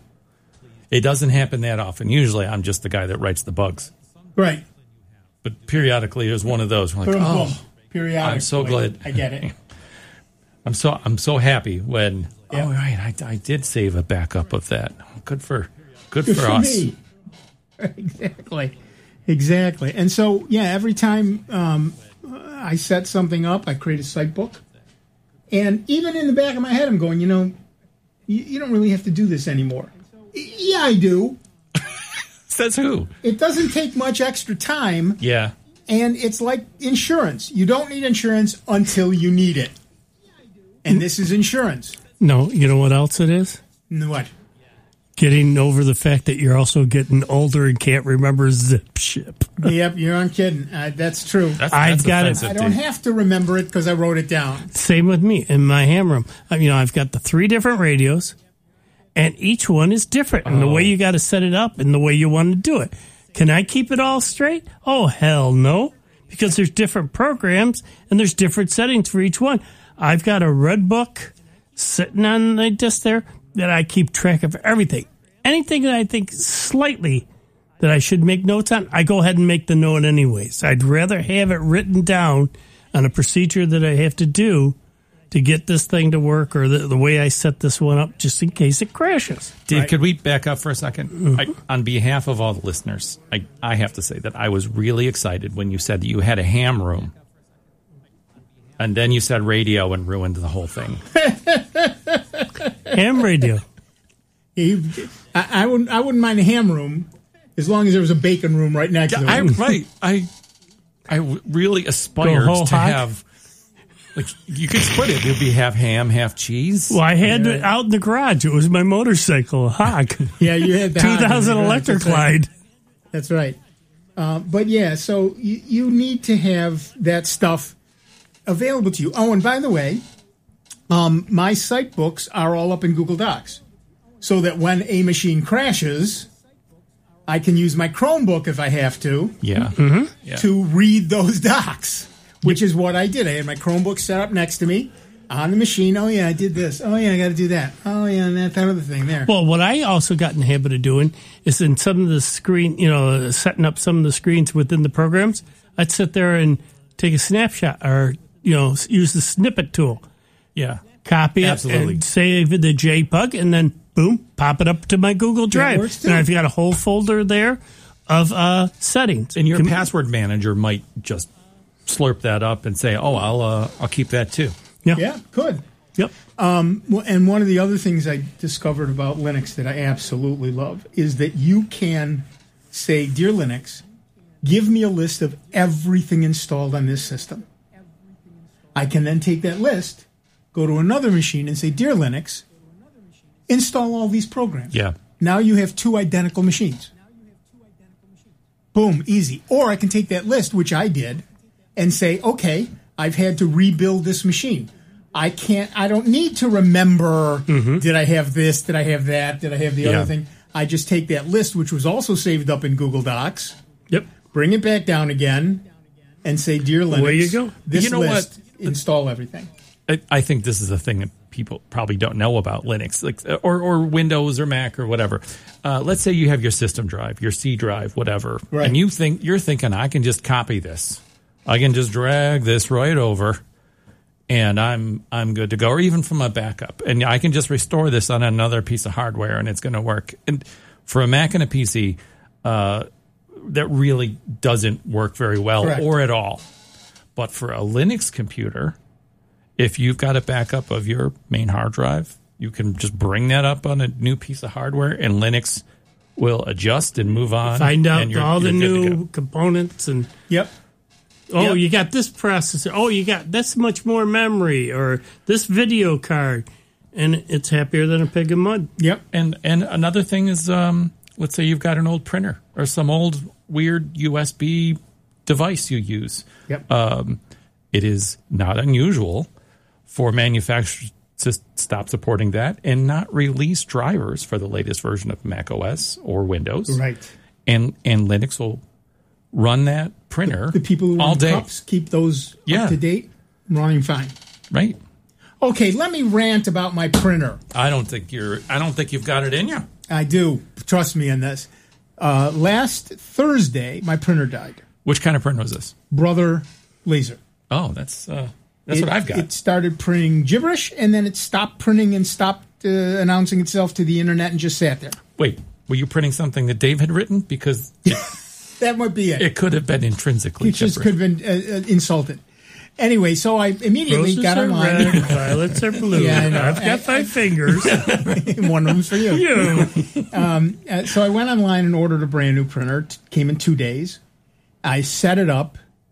It doesn't happen that often. Usually I'm just the guy that writes the bugs. Right. But periodically there's one of those. We're like, Boom, oh, boom. Periodically. I'm so glad. I get it. I'm so I'm so happy when Yep. oh right, I, I did save a backup of that. Good for good, Good for, for us. me. Exactly. Exactly. And so, yeah, every time um, I set something up, I create a site book. And even in the back of my head, I'm going, you know, you, you don't really have to do this anymore. Y- Yeah, I do. Says who? It doesn't take much extra time. Yeah. and it's like insurance. You don't need insurance until you need it. And this is insurance. No, you know what else it is? What? Getting over the fact that you're also getting older and can't remember zip ship. Yep, you're on kidding. Uh, that's true. That's, I've that's got it. I don't have to remember it because I wrote it down. Same with me in my ham room. I mean, you know, I've got the three different radios, and each one is different. And oh. the way you got to set it up and the way you want to do it. Can I keep it all straight? Oh, hell no. Because there's different programs and there's different settings for each one. I've got a red book sitting on the desk there that I keep track of everything. Anything that I think slightly that I should make notes on, I go ahead and make the note anyways. I'd rather have it written down on a procedure that I have to do to get this thing to work, or the, the way I set this one up just in case it crashes. Dave, right? Could we back up for a second? Mm-hmm. I, on behalf of all the listeners, I, I have to say that I was really excited when you said that you had a ham room. And then you said radio and ruined the whole thing. Ham radio. I, I wouldn't. I wouldn't mind a ham room as long as there was a bacon room right next to it. I, right. I. I really aspired to hog? have. Like you could split it. It'd be half ham, half cheese. Well, I had yeah. it out in the garage. It was my motorcycle, a hog. Yeah, you had the two thousand Electra Clyde. That's right. Uh, but yeah, so you, you need to have that stuff available to you. Oh, and by the way, um, my site books are all up in Google Docs, so that when a machine crashes, I can use my Chromebook if I have to. Yeah. Mm-hmm. yeah. To read those docs, which is what I did. I had my Chromebook set up next to me on the machine. Oh yeah, I did this. Oh yeah, I got to do that. Oh yeah, and that, that other thing there. Well, what I also got in the habit of doing is in some of the screen, you know, setting up some of the screens within the programs, I'd sit there and take a snapshot or, you know, use the snippet tool. Yeah. Copy it Absolutely. and save the JPEG, and then boom, pop it up to my Google Drive. And I've got a whole folder there of uh, settings. And your Can, password manager might just slurp that up and say, "Oh, I'll uh, I'll keep that too." Yeah, yeah, could. Yep. Um, and one of the other things I discovered about Linux that I absolutely love is that you can say, "Dear Linux, give me a list of everything installed on this system." I can then take that list, go to another machine, and say, "Dear Linux, install all these programs." Yeah. Now you have two identical machines. Boom, easy. Or I can take that list, which I did, and say, "Okay, I've had to rebuild this machine. I can't, I don't need to remember, mm-hmm. did I have this, did I have that, did I have the yeah. other thing?" I just take that list, which was also saved up in Google Docs. Yep. Bring it back down again and say, "Dear Linux, there you go. This you know list, what? install everything." I, I think this is a thing that people probably don't know about Linux, like or, or Windows or Mac or whatever. Uh, let's say you have your system drive, your C drive, whatever, right. and you think you're thinking, "I can just copy this. I can just drag this right over, and I'm I'm good to go." Or even from a backup, and I can just restore this on another piece of hardware, and it's going to work. And for a Mac and a P C, uh, that really doesn't work very well Correct. or at all. But for a Linux computer, if you've got a backup of your main hard drive, you can just bring that up on a new piece of hardware, and Linux will adjust and move on. Find out you're, all you're the new components and yep. Oh, yep. you got this processor. Oh, you got this much more memory, or this video card, and it's happier than a pig in mud. Yep. And and another thing is, um, let's say you've got an old printer or some old weird U S B device you use. Yep. Um, it is not unusual for manufacturers to stop supporting that and not release drivers for the latest version of Mac O S or Windows. Right. And and Linux will run that printer the, the people who all run day. cups keep those yeah. up to date, running fine. Right. Okay, let me rant about my printer. I don't think you're. I don't think you've got it in you. I do. Trust me on this. Uh, last Thursday, my printer died. Which kind of printer was this? Brother Laser. Oh, that's uh, that's it, what I've got. It started printing gibberish, and then it stopped printing and stopped uh, announcing itself to the internet and just sat there. Wait, were you printing something that Dave had written? Because it, that might be it. It could have been intrinsically. It just could have been uh, uh, insulted. Anyway, so I immediately Roses got are online. Red, violets are blue. Yeah, I know. I've got I, five fingers. One of them's for you. you. Um, uh, so I went online and ordered a brand new printer. It came in two days. I set it up,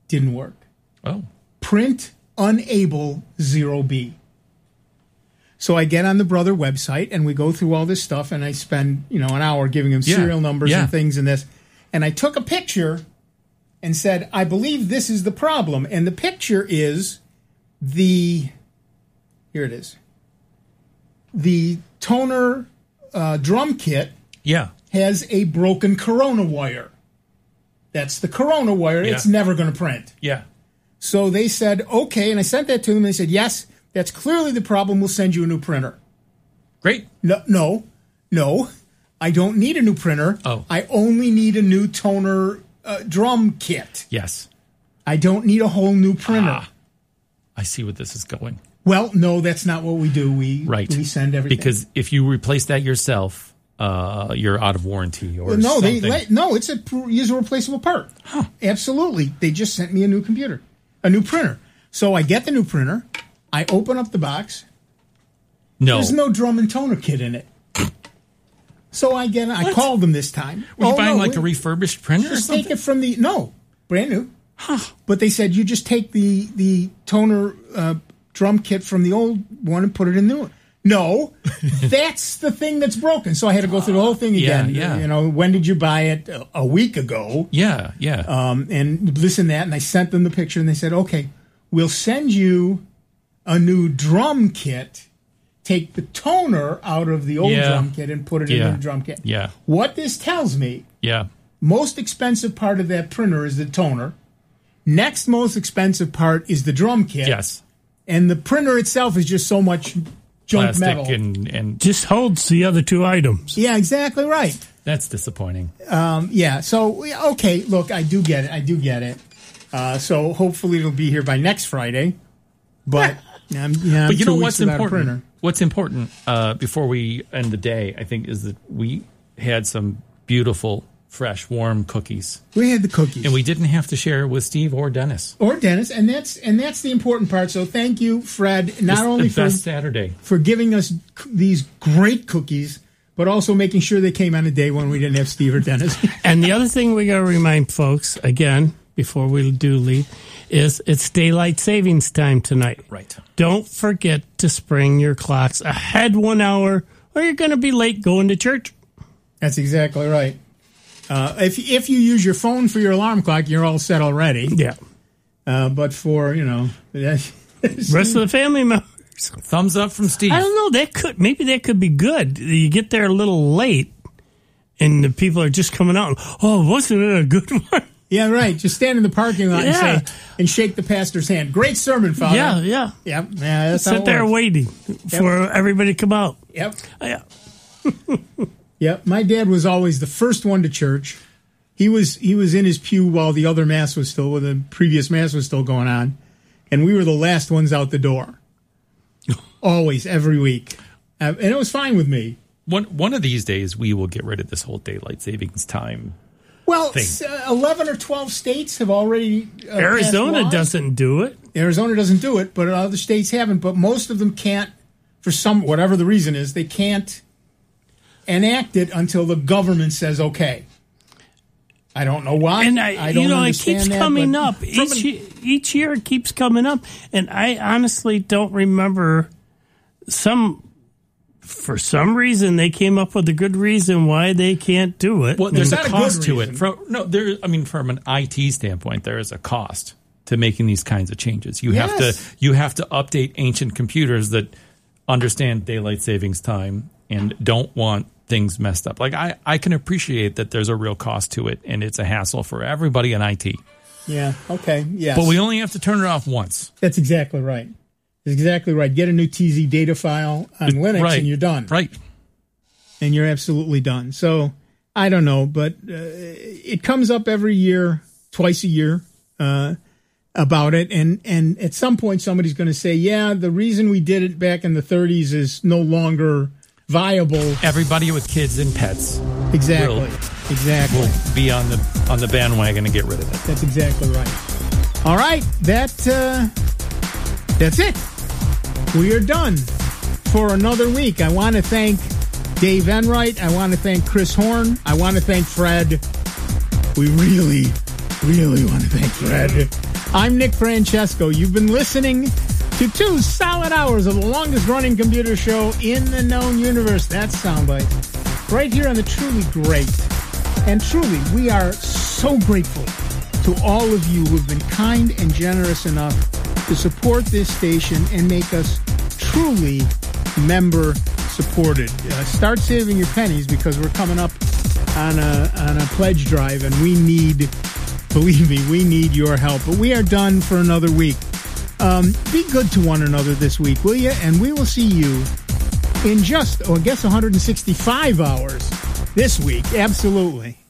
Didn't work. Oh. Print unable zero B. So I get on the Brother website and we go through all this stuff and I spend, you know, an hour giving them Yeah. serial numbers Yeah. and things and this. And I took a picture and said, I believe this is the problem. And the picture is the, here it is, the toner uh, drum kit Yeah. has a broken Corona wire. That's the Corona wire. Yeah. It's never going to print. Yeah. So they said, okay, and I sent that to them. And they said, yes, that's clearly the problem. We'll send you a new printer. Great. No, no, no. I don't need a new printer. Oh. I only need a new toner uh, drum kit. Yes. I don't need a whole new printer. Ah, I see where this is going. Well, no, that's not what we do. We Right. we send everything. Because if you replace that yourself, uh, you're out of warranty or Well, no, something. they let, no, it's a pr- use a replaceable part. Absolutely, they just sent me a new computer, a new printer. So I get the new printer. I open up the box. No. There's no drum and toner kit in it. So I get. I called them this time. Were you Oh, buying no, like a we- refurbished printer or Just something? take it from the no, brand new. But they said you just take the the toner uh, drum kit from the old one and put it in the new one. No, that's the thing that's broken. So I had to go through the whole thing Yeah, again. yeah. You know, when did you buy it? A, a week ago. Yeah, yeah. Um, and this and that, and I sent them the picture, and they said, "Okay, we'll send you a new drum kit. Take the toner out of the old Yeah. drum kit and put it Yeah. in the drum kit." Yeah. What this tells me, Yeah. most expensive part of that printer is the toner. Next most expensive part is the drum kit. Yes. And the printer itself is just so much junk Plastic metal. and, and Just holds the other two items. Yeah, exactly right. that's disappointing. Um, yeah, so, yeah, okay, look, I do get it. I do get it. Uh, so hopefully it'll be here by next Friday. But, I'm, yeah, I'm But you two know weeks what's without a important? printer. What's important uh, before we end the day, I think, is that we had some beautiful, fresh, warm cookies. We had the cookies. And we didn't have to share with Steve or Dennis. Or Dennis, and that's and that's the important part. So thank you, Fred, not It's only the for best Saturday. for giving us c- these great cookies, but also making sure they came on a day when we didn't have Steve or Dennis. And the other thing we got to remind folks, again, before we do leave, is it's daylight savings time tonight. Right. Don't forget to spring your clocks ahead one hour, or you're going to be late going to church. That's exactly right. Uh, if if you use your phone for your alarm clock, you're all set already. Yeah. Uh, but for you know, Rest of the family members. Thumbs up from Steve. I don't know. That could maybe that could be good. You get there a little late, and the people are just coming out. Oh, wasn't it a good one? yeah, right. Just stand in the parking lot Yeah. and say and shake the pastor's hand. Great sermon, Father. Yeah, yeah. Yep. Yeah, that's how Sit it there works. waiting for everybody to come out. Yep. Yeah. Yep. My dad was always the first one to church. He was he was in his pew while the other mass was still, the previous mass was still going on, and we were the last ones out the door. Always, every week, uh, and it was fine with me. One one of these days, we will get rid of this whole daylight savings time. Well, thing. s- uh, eleven or twelve states have already. Uh, Arizona passed laws. doesn't do it. Arizona doesn't do it, but other states haven't. But most of them can't, for some whatever the reason is, they can't enact it until the government says okay. I don't know why. And I, I don't you know, it understand keeps that, coming but- up each ye- each year. It keeps coming up, and I honestly don't remember some. For some reason, they came up with a good reason why they can't do it. Well, there's Not a a good cost to it. reason. From, no, there. I mean, from an I T standpoint, there is a cost to making these kinds of changes. You have Yes. to you have to update ancient computers that understand daylight savings time and don't want things messed up. Like I, I can appreciate that there's a real cost to it, and it's a hassle for everybody in I T. Yeah. Okay. Yes. But we only have to turn it off once. That's exactly right. That's exactly right. Get a new T Z data file on Linux, Right. and you're done. Right. And you're absolutely done. So I don't know, but uh, it comes up every year, twice a year, uh, about it, and and at some point somebody's going to say, yeah, the reason we did it back in the thirties is no longer viable. Everybody with kids and pets Exactly. will, Exactly. will be on the on the bandwagon and get rid of it. That's exactly right. All right, that uh, that's it. We are done for another week. I want to thank Dave Enright. I want to thank Chris Horn. I want to thank Fred. We really, really want to thank Fred I'm Nick Francesco. You've been listening to two solid hours of the longest-running computer show in the known universe. That's Soundbite. Right here on the Truly Great. And truly, we are so grateful to all of you who have been kind and generous enough to support this station and make us truly member-supported. Uh, start saving your pennies because we're coming up on a, on a pledge drive, and we need, believe me, we need your help. But we are done for another week. Um, be good to one another this week, will you? And we will see you in just, oh, I guess, one hundred sixty-five hours this week. Absolutely.